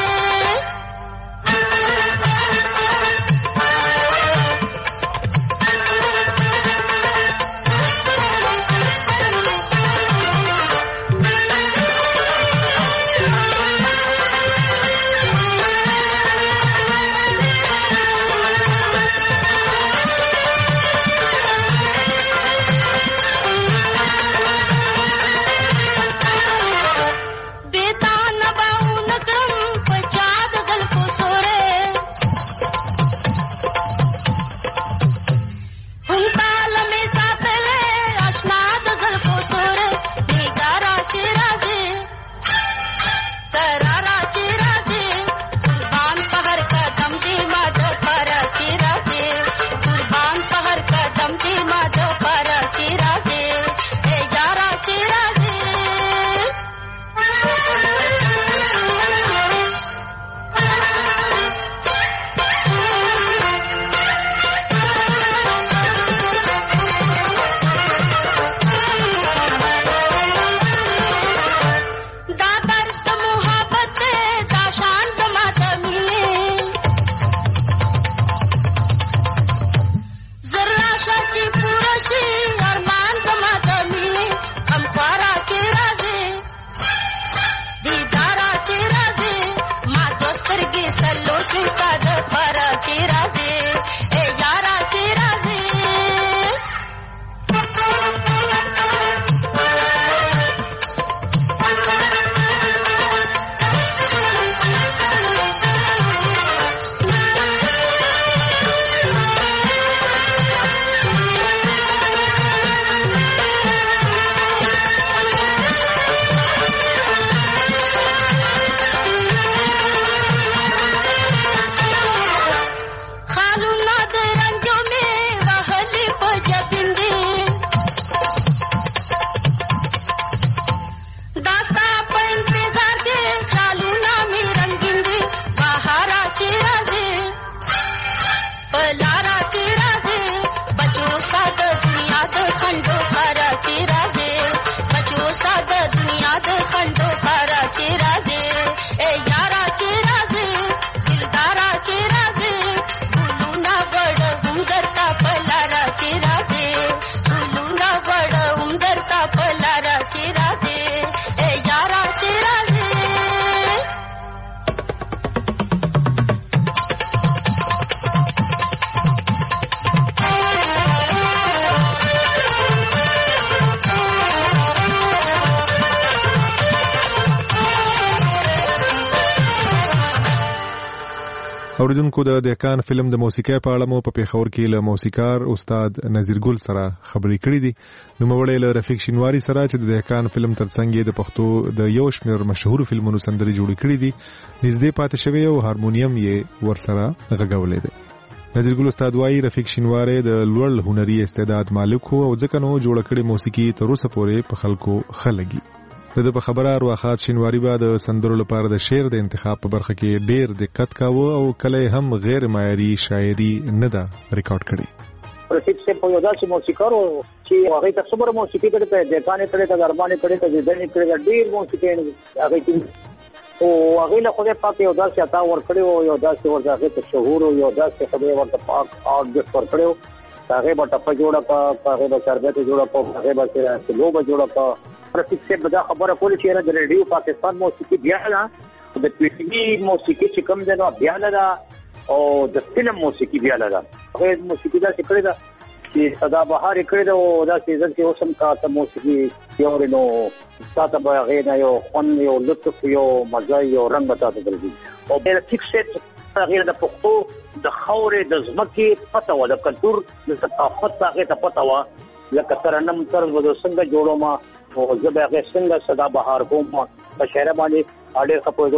D: اوریدونکو د دهقان فلم د موسیقۍ په اړه مو په پیښور کې له موسیقار استاد نذیر ګل سره خبرې کړې دي. نوموړی له رفیق شینواری سره چې د دهقان فلم ترڅنګ د پښتو د یو شمېر مشهور فلمونو سندرې جوړې کړې دي نږدې پاتې شوی او هارمونیم یې ورسره غږولی دی. نذیر ګل استاد وايي رفیق شینواری د لوړ هنري استعداد مالک وو او ځکه نو جوړ کړې موسیقي تر اوسه پورې په خلکو خلګي. د په خبره ارواخات شینواری به د سندرو لپاره د شعر د انتخاب په برخه کې ډیر دقت کاوه او کله هم غیر معیاري شاعري نه ده ریکارډ کړې.
G: رفیق سے په یو داسې موسیقار چې هغه ته صبر موسیقي کړي ته دهقان کړي ته دربانې کړي ته ځنې کړي ډیر موسیقي هغه کې او هغه له خدای پاک یو داسې عطا ورکړي او یو داسې ورته ته شهور او یو داسې خدای ورته پاک او د ورکړي هغه به ټپ جوړه کا هغه به شربت جوړه کا هغه به سلو به جوړه کا. رفیق سے بدا خبره کولی چې د ریډیو پاکستان موسیقي بیا ده د پی ټي وی موسیقي چې کوم ده بیا ده او د فلم موسیقي بیا ده. هغه موسیقي دا چې کړی ده چې صدا بهار کړی ده او دا سیزن کې اوسم کا ته موسیقي یو نو تاسو به هغه نه یو خون یو لطف یو مزه یو رنگ تاسو درځي او د رفیق سے هغه د پښتو د خاورې د ځمکې پته و د کلتور د ثقافت هغه ته پته و لکه ترنم طرز و څنګه جوړو ما او زبې هغه څنګه صدا بهار کوم په شعر باندې اړه خپلو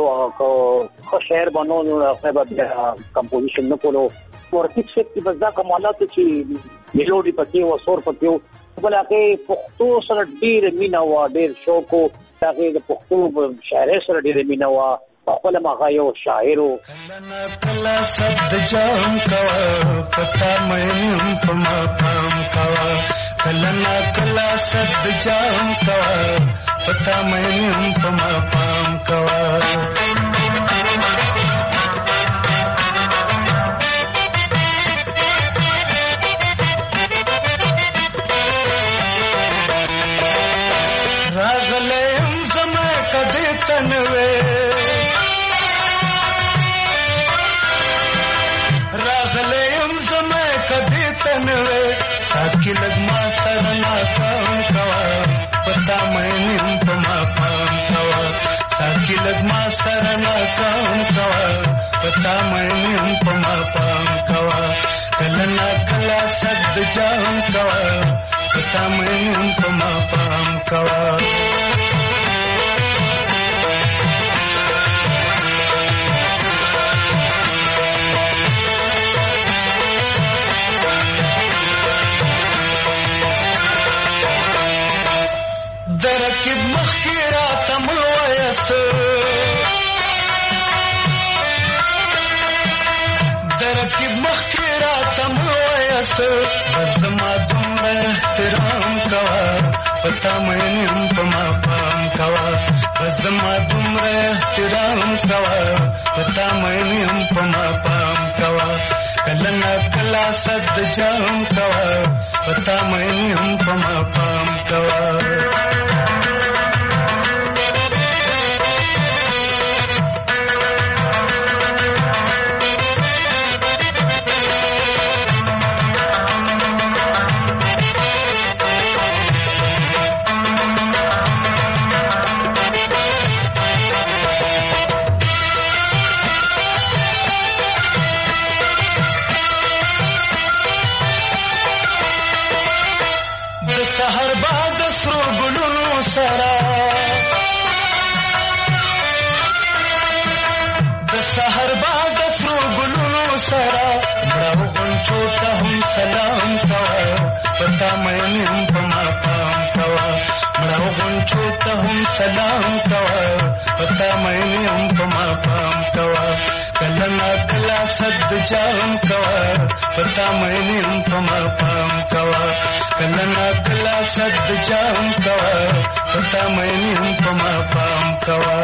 G: خو شعر باندې هغه به کمپوزیشن نه کولو ورته چې بس دا کمالات چې میلودي پکې او سور پکې بل هغه پښتو سره ډیر مینا و ډیر شوق او هغه د پښتو شاعر سره ډیر مینا و خپل ما یو شاعر
H: کلا صد جام کوا پتا مې په ما پام کوا کلا صد جام کوا پتا مې په ما پام کوا راغلم زما کدی تنوي ساکی لگما سرنا کام کوا پتا مې په ما پام کوا ساکی لگما سرنا کام کوا پتا مې په ما پام کوا کلنا کلا صد جام کوا پتا مې په ما پام کوا درکب مخیرات ملویس درکب مخیرات ملویس بزما دومره احترام کوا پتا مې په ما پام کوا بزما دومره احترام کوا پتا مې په ما پام کوا کلنا کلا صد جام کوا پتا مې په ما پام کوا سحر باد سرو گلونو سرا د سحر باد سرو گلونو سرا مړو غونچو ته هم سلام کوا پتا مې په ما پام کوا مړو غونچو ته هم سلام کوا پتا مې په ما پام کوا کلنا کلا صد جام کوا پتا مې په ما پام کوا کلنا کلا صد جام کوا پتا مې په ما پام کوا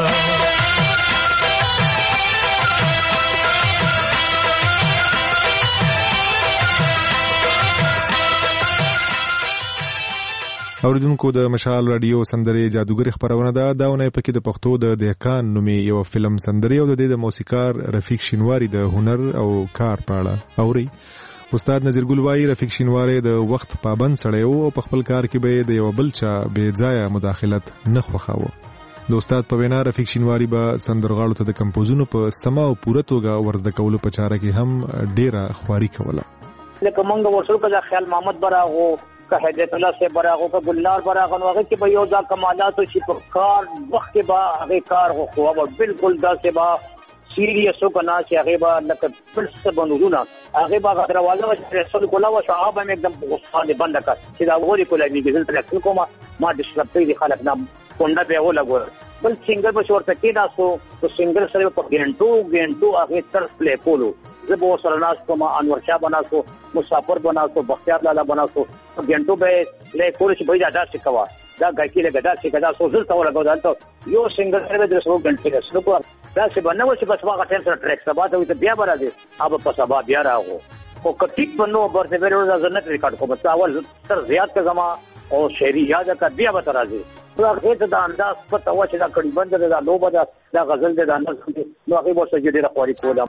D: اوریدونکو د مشال رادیو سندري جادوګر خبرونه دا ونه پکې د پښتو د دهقان نومي یو فلم سندري او د موسیقار رفیق شینواری د هنر او کار پاړه اوري استاد نذیر ګل وايي رفیق شینواری د وخت پابند سړی او په خپل کار کې به د یو بل چا بے ځای مداخلت نه خوښاوه د استاد په وینا رفیق شینواری به سندرغاړو ته د کمپوزونو په سما او پوره توګه ورزده کولو په چاره کې هم ډیره خواري کوله
G: لکه مونږ ورسره کله خیال محمد براغو که هدایت الله سے براغو که گلنار براغو هغه کې به یو دا کمالات شي په کار وخت به هغه کار خو او بالکل دا سے با سیریس وکنا چې هغه به لکه بل څه بنورونه هغه به غدرواله رسول کولا او صحابه مې एकदम غصه بند کړ چې دا وګوري کوله میږي تل کومه ما د شپې دي خلک نه کونډه به ولګور بل سنگر به ورته کې تاسو تو سنگر سره په ګنټو هغه تر پلی کولو زبو سره ناس کوم انور شاه بناسو مسافر بناسو بختیار لالا بناسو ګنټو به له کول چې بيدا دا څه کوا دا غاکی له غدا چې غدا سو زل تاور غو دالته یو سنگر سره د 100 غنټه سره کو دا څه بنو چې بس واغه ټیم سره ټریک سبا ته بیا برازي اب په سبا بیا راغو او کټیک بنو برته ورو ځنه ریکارډ کو بس اول تر زیات کا زما او شعری یاد کا بیا به راځي نو هغه ته د انداز پته و چې دا کړي بند ده لوبه ده دا غزل ده د انداز نو هغه به څه ډیره خواري کوله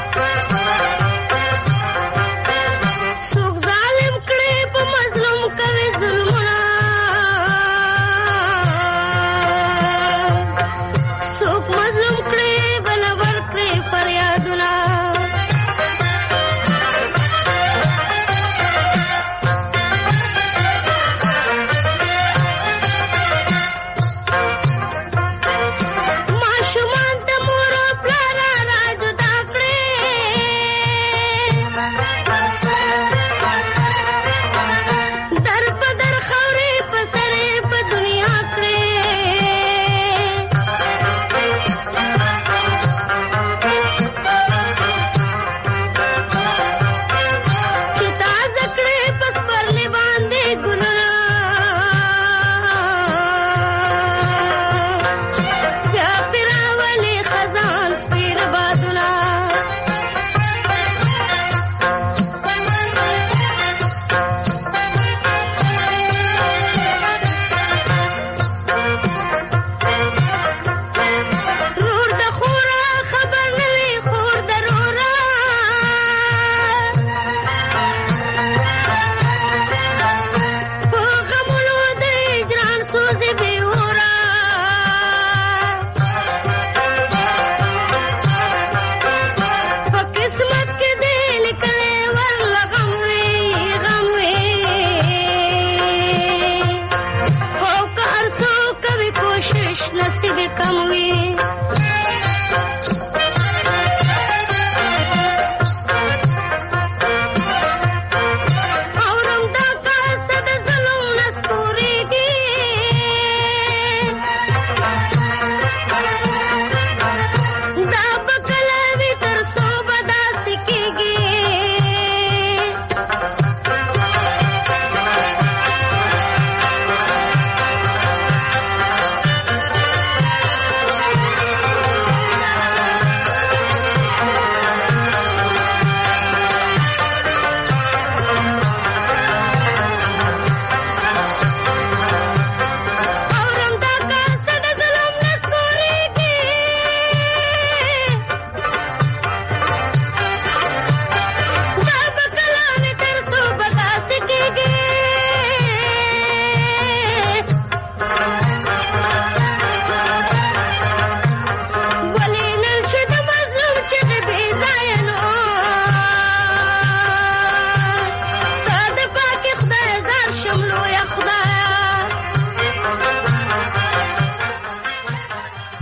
E: सुख जालिम कड़े प मजलूम कर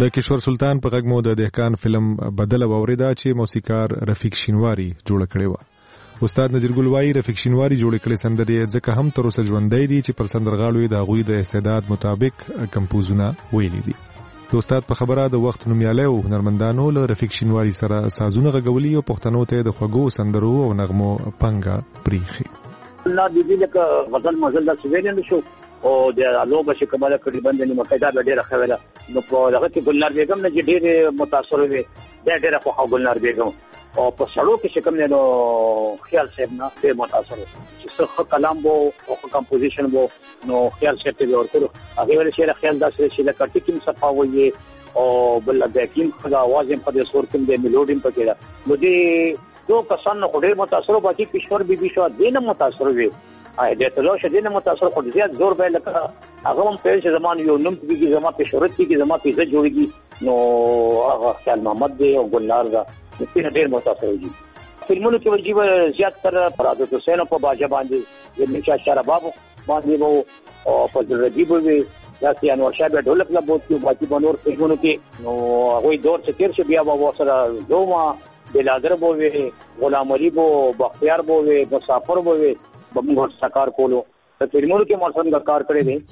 D: د کشور سلطان په غږ مو د دهقان فلم بدله واوریدا چې موسیقار رفیق شینواری جوړ کړی و. استاد نذیر ګل وايي رفیق شینواری جوړ کړي سندرې ځکه هم تر اوسه ژوندۍ دي چې پر سندرغاړو د هغوی د استعداد مطابق کمپوزونه ویلي دي. د استاد په خبره د وخت نومیالی او هنرمندانو له رفیق شینواری سره سازونه غږولي او پښتنو ته د خوږو سندرو او نغمو پنګه پریخي.
G: الله دې لکه غزل مزل د سویل نه شو او د لوبه چې کومه کړي باندې مقاعده ډېره خوله نو په هغه کې ګلنار بیگم نه ډېر متاثر وي ډېر خو ګلنار بیگم او په سړو کې کوم نو خیال صاحب نه ډېر متاثر چې څه کلام وو او کمپوزیشن وو نو خیال صاحب ته ورکړو هغه ول شعر خیال داسې چې لکه ټیکم صفا وي او بل بیکینګ خدا आवाज هم په صورت کې میلوډي په کې نو دې دو کسان خو ډېر متاثر باقي کشور بیبي شو دینه متاثر وي د تلو شدینه متاثر خو زیات زور به لکه هغه هم په زمان یو نوم کې زما په شهرت کې زما په عزت جوړیږي نو هغه خیال محمد دی او ګلنار دا ډېر متاثر دي. فلمونو کې وجیب زیات تر فرادت حسین په باجه باندې د نشا شرباب باندې وو او فضل رجیب وي داسې انور شاه به ډولک لا بوت کې باقي بنور فلمونو کې نو هغه دور چې تیر شو بیا به سره دوما بلادر بووي غلام علي بو بختیار بووي مسافر بووي بمغور سکار کولو ته فلمونو کې موږ څنګه کار کړی دی.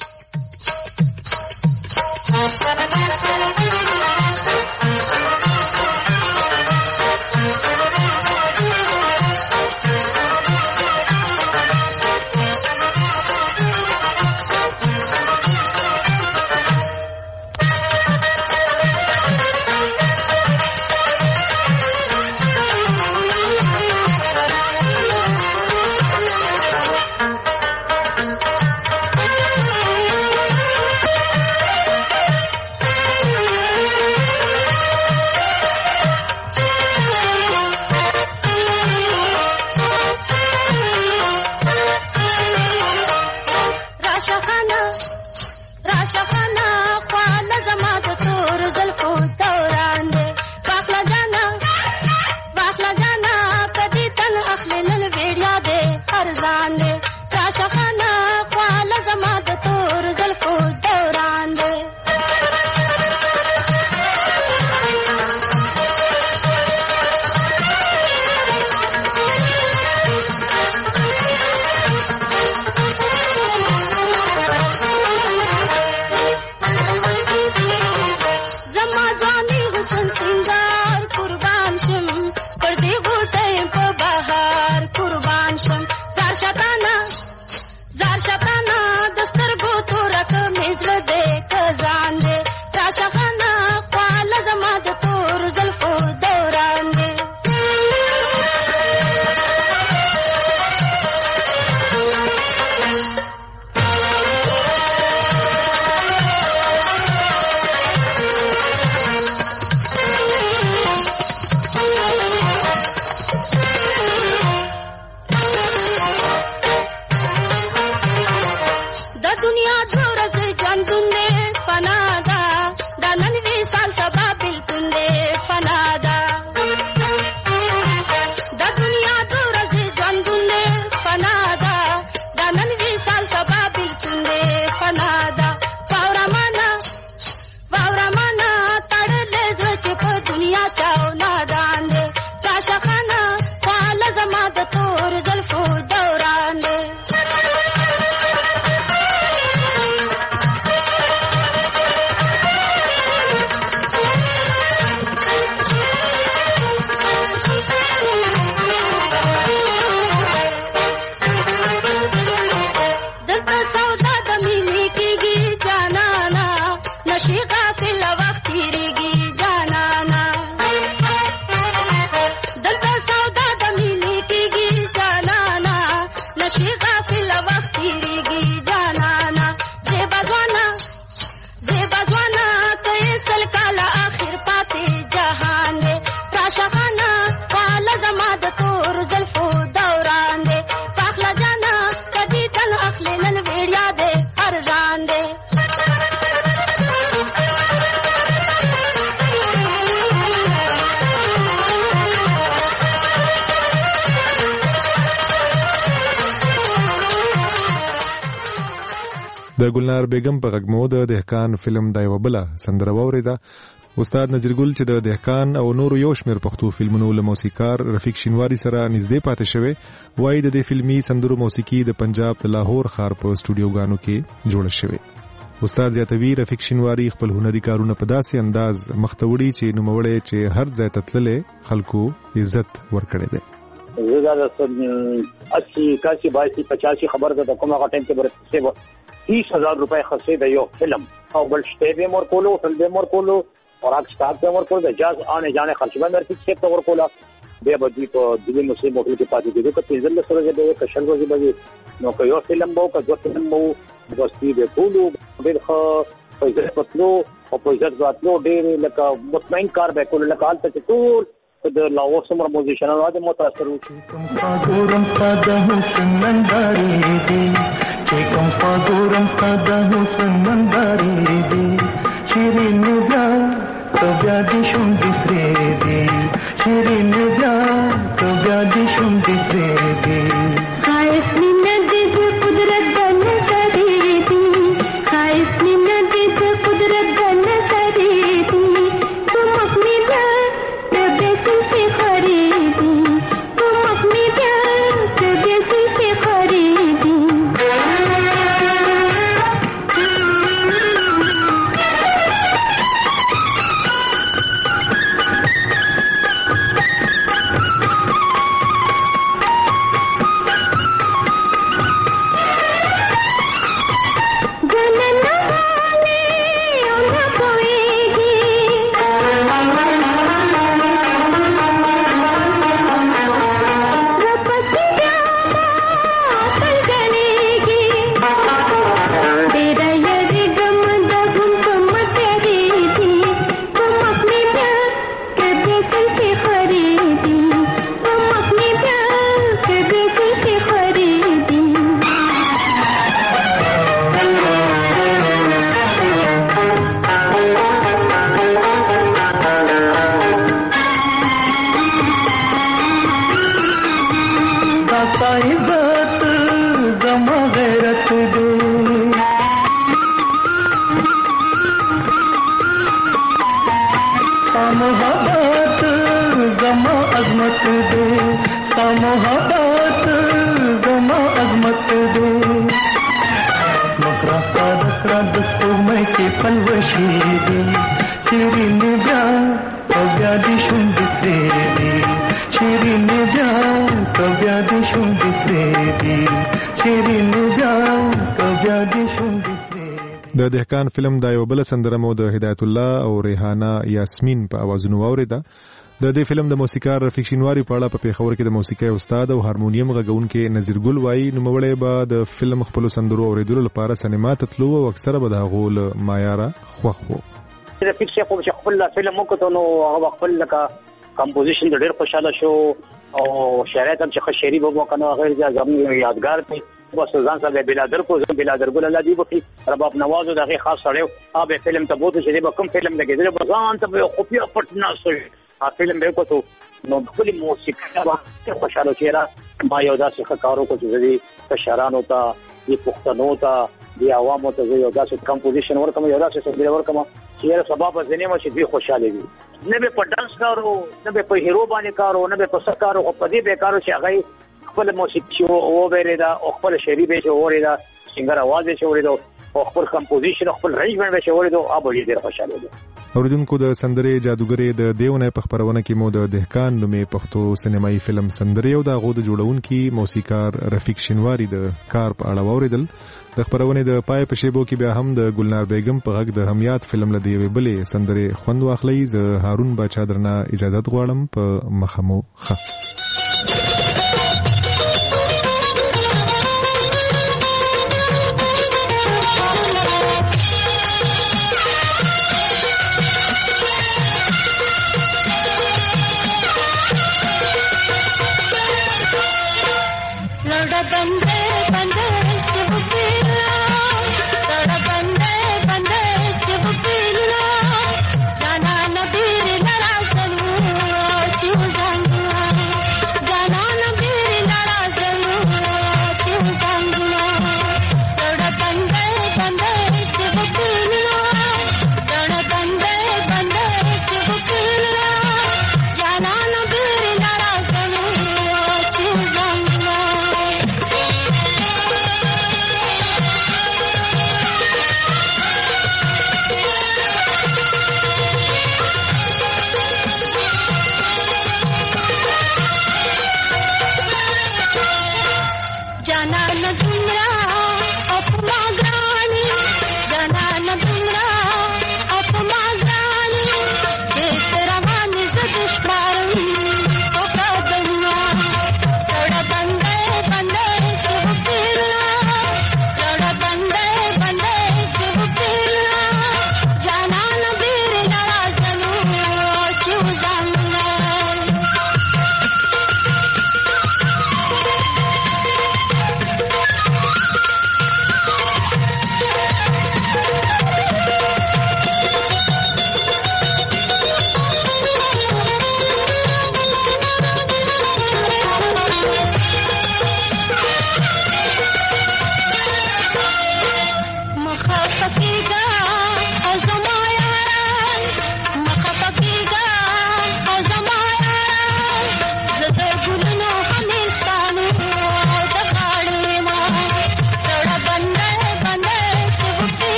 G: د ګلنار بیگم په غږ مو د دهقان فلم د یو بل سندره واوریده
D: استاد نذیرګل چې د دهقان او نورو یو شمېر پښتو فلمونو له موسیقار رفیق شینواری سره نږدې پاتې شوی وایي د دې فلمي سندرو موسیقي د پنجاب د لاهور ښار په سټوډیوګانو کې جوړه شوې. استاد زیاتوي رفیق شینواری خپل هنري کارونه په داسې انداز مخته وړي چې نوموړی چې هر ځای ته تللی خلکو عزت ورکړی دی.
G: زه دا 80 81 82 85 خبر ده کومه ټیم کې برسه 30000 روپے خرڅې د یو فلم او بل شته به مور کولو فل به مور کولو اور اک سٹاف به مور کولو د جاز آنے جانے خرچ به مر کې څه ور کولا به بدی په دلی مسلم موټل کې پاتې کېږي که تیزل سره به کشن روزي به نو که یو فلم وو که دو فلم وو دوستي به کولو به خو پیسې پتلو او پیسې غاتلو ډېر لکه مطمئن کار به کولو لکه حالت ټول د لاو سمر موزیشنانو د متاثر وو
H: پاګورم ستاده حسن ننداري دي چې کوم پاګورم ستاده حسن ننداري دي شیرین بیا تو بیا دې شوم دې سره دي شیرین بیا تو بیا دې شوم دې سره دي خایس مين دې قدرت دن کړې دي خایس مين دې قدرت دن کړې دي تم اپنی से खरीदी तुम अपनी प्यार से जैसी से खरीदी
D: د دهقان فلم دا یو بل سندره مو د هدایت الله او ریحانه یاسمین په اوازونو واوریده. د دې فلم د موسیقار رفیق شینواری په اړه په پیښور کې د موسیقي استاد او هارمونیم غږونکي نذیرګل وایي نوموړی به د فلم خپل سندرو اوریدلو لپاره سینما ته تلو او اکثره به د هغو له معیاره خوښ وو.
G: رفیق شیخ چې خپل فلم وکړو نو هغه خپل لکه کمپوزیشن د ډېر خوشاله شو او شاعر هم چې شعري به وکړو هغه زموږ یادګار دی. بس ځان سره بلادر کو بلادر ګل الله دی بخي رباب نواز او دغه خاص سره او فلم ته بوته چې به کوم فلم لګیدل به ځان ته خو پټ نه سوي فلم به کو نو خپل موسیقي به خوشاله چیرې ما یو داسې کارو کو چې د شهرانو ته د پښتنو ته د عوامو ته یو داسې کمپوزیشن ورکم یو داسې سندره ورکم چې سبب ځنه ما چې دوی خوشاله وي نه به په ډانس کارو نه به په هیرو باندې کارو نه به په سکارو خو په دې به کارو چې هغه خپل موسیقي او وریدا او خپل شعري به وریدا څنګه आवाज یې وریدا او خپل کمپوزیشن خپل رینجمنت به وریدا او ډېر خوشاله دي.
D: اوریدونکو د سندرې جادوګرې د دیونه په خبرونه کې مو د دهقان نومې پښتو سینمایي فلم سندرې او د غو د جوړونکي موسیقار رفیق شینواری د کار په اړه اوریدل. د خبرونه د پای په شیبو کې بیا هم د ګلنار بیگم په غږ د همیات فلم لدی وی بلې سندرې خوند واخلي. ز هارون بچا درنه اجازه غواړم په مخمو خ
H: जाना नबीर लड़ा चलू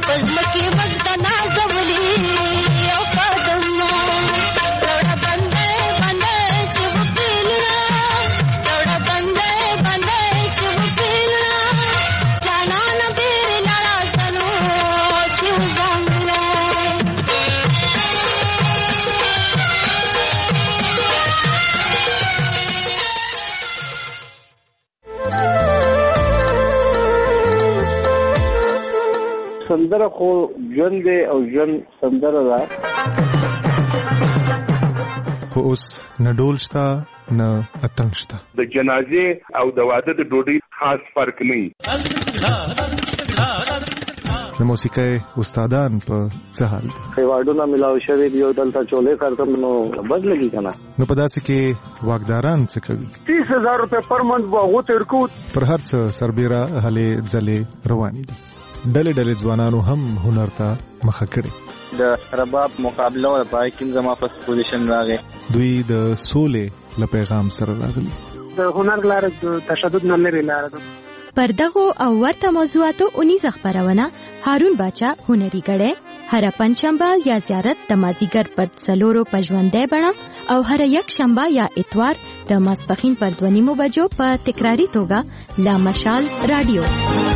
F: پزمکی مزدنا زولی او قدمنا لوڑا بندے بندے چو پیلنا لوڑا بندے بندے چو پیلنا جانا نبیر نرازنو چو زنگلا
C: سندره خو ژوند دی او ژوند سندره ده
D: خو اوس نه ډول شته نه اتڼ شته
E: د جنازې او د واده د ډوډۍ خاص فرق نه وي
D: د موسیقۍ استادان په څه حال دي
C: ایوارډونه ملاوي شوي دي او دلته چولې کارتم نو بد لګي کنه
D: نو په داسې کې واګداران څه کوي
C: 30000 روپے پر منث به تر کو
D: پر هر څه سربېره هلې ځلې روانې دي ډلې ډلې ځوانانو هم هنر ته مخه کړې
J: د رباب مقابله او پای کې زما په پوزیشن راغی
D: دوی د سولې له پیغام سره راغلي
L: د هنر لار د تشدد نه لري لار ده
X: پر دغه او ورته موضوعاتو 19 خبرونه هارون باچا هنري غړې هر پنځشنبه یا زیارت د مازیګر پر څلورو پژوندې بڼه او هر یک شنبه یا اتوار د ماسپخین پر 2:30 بجو په تکراری توګه لا مشال رادیو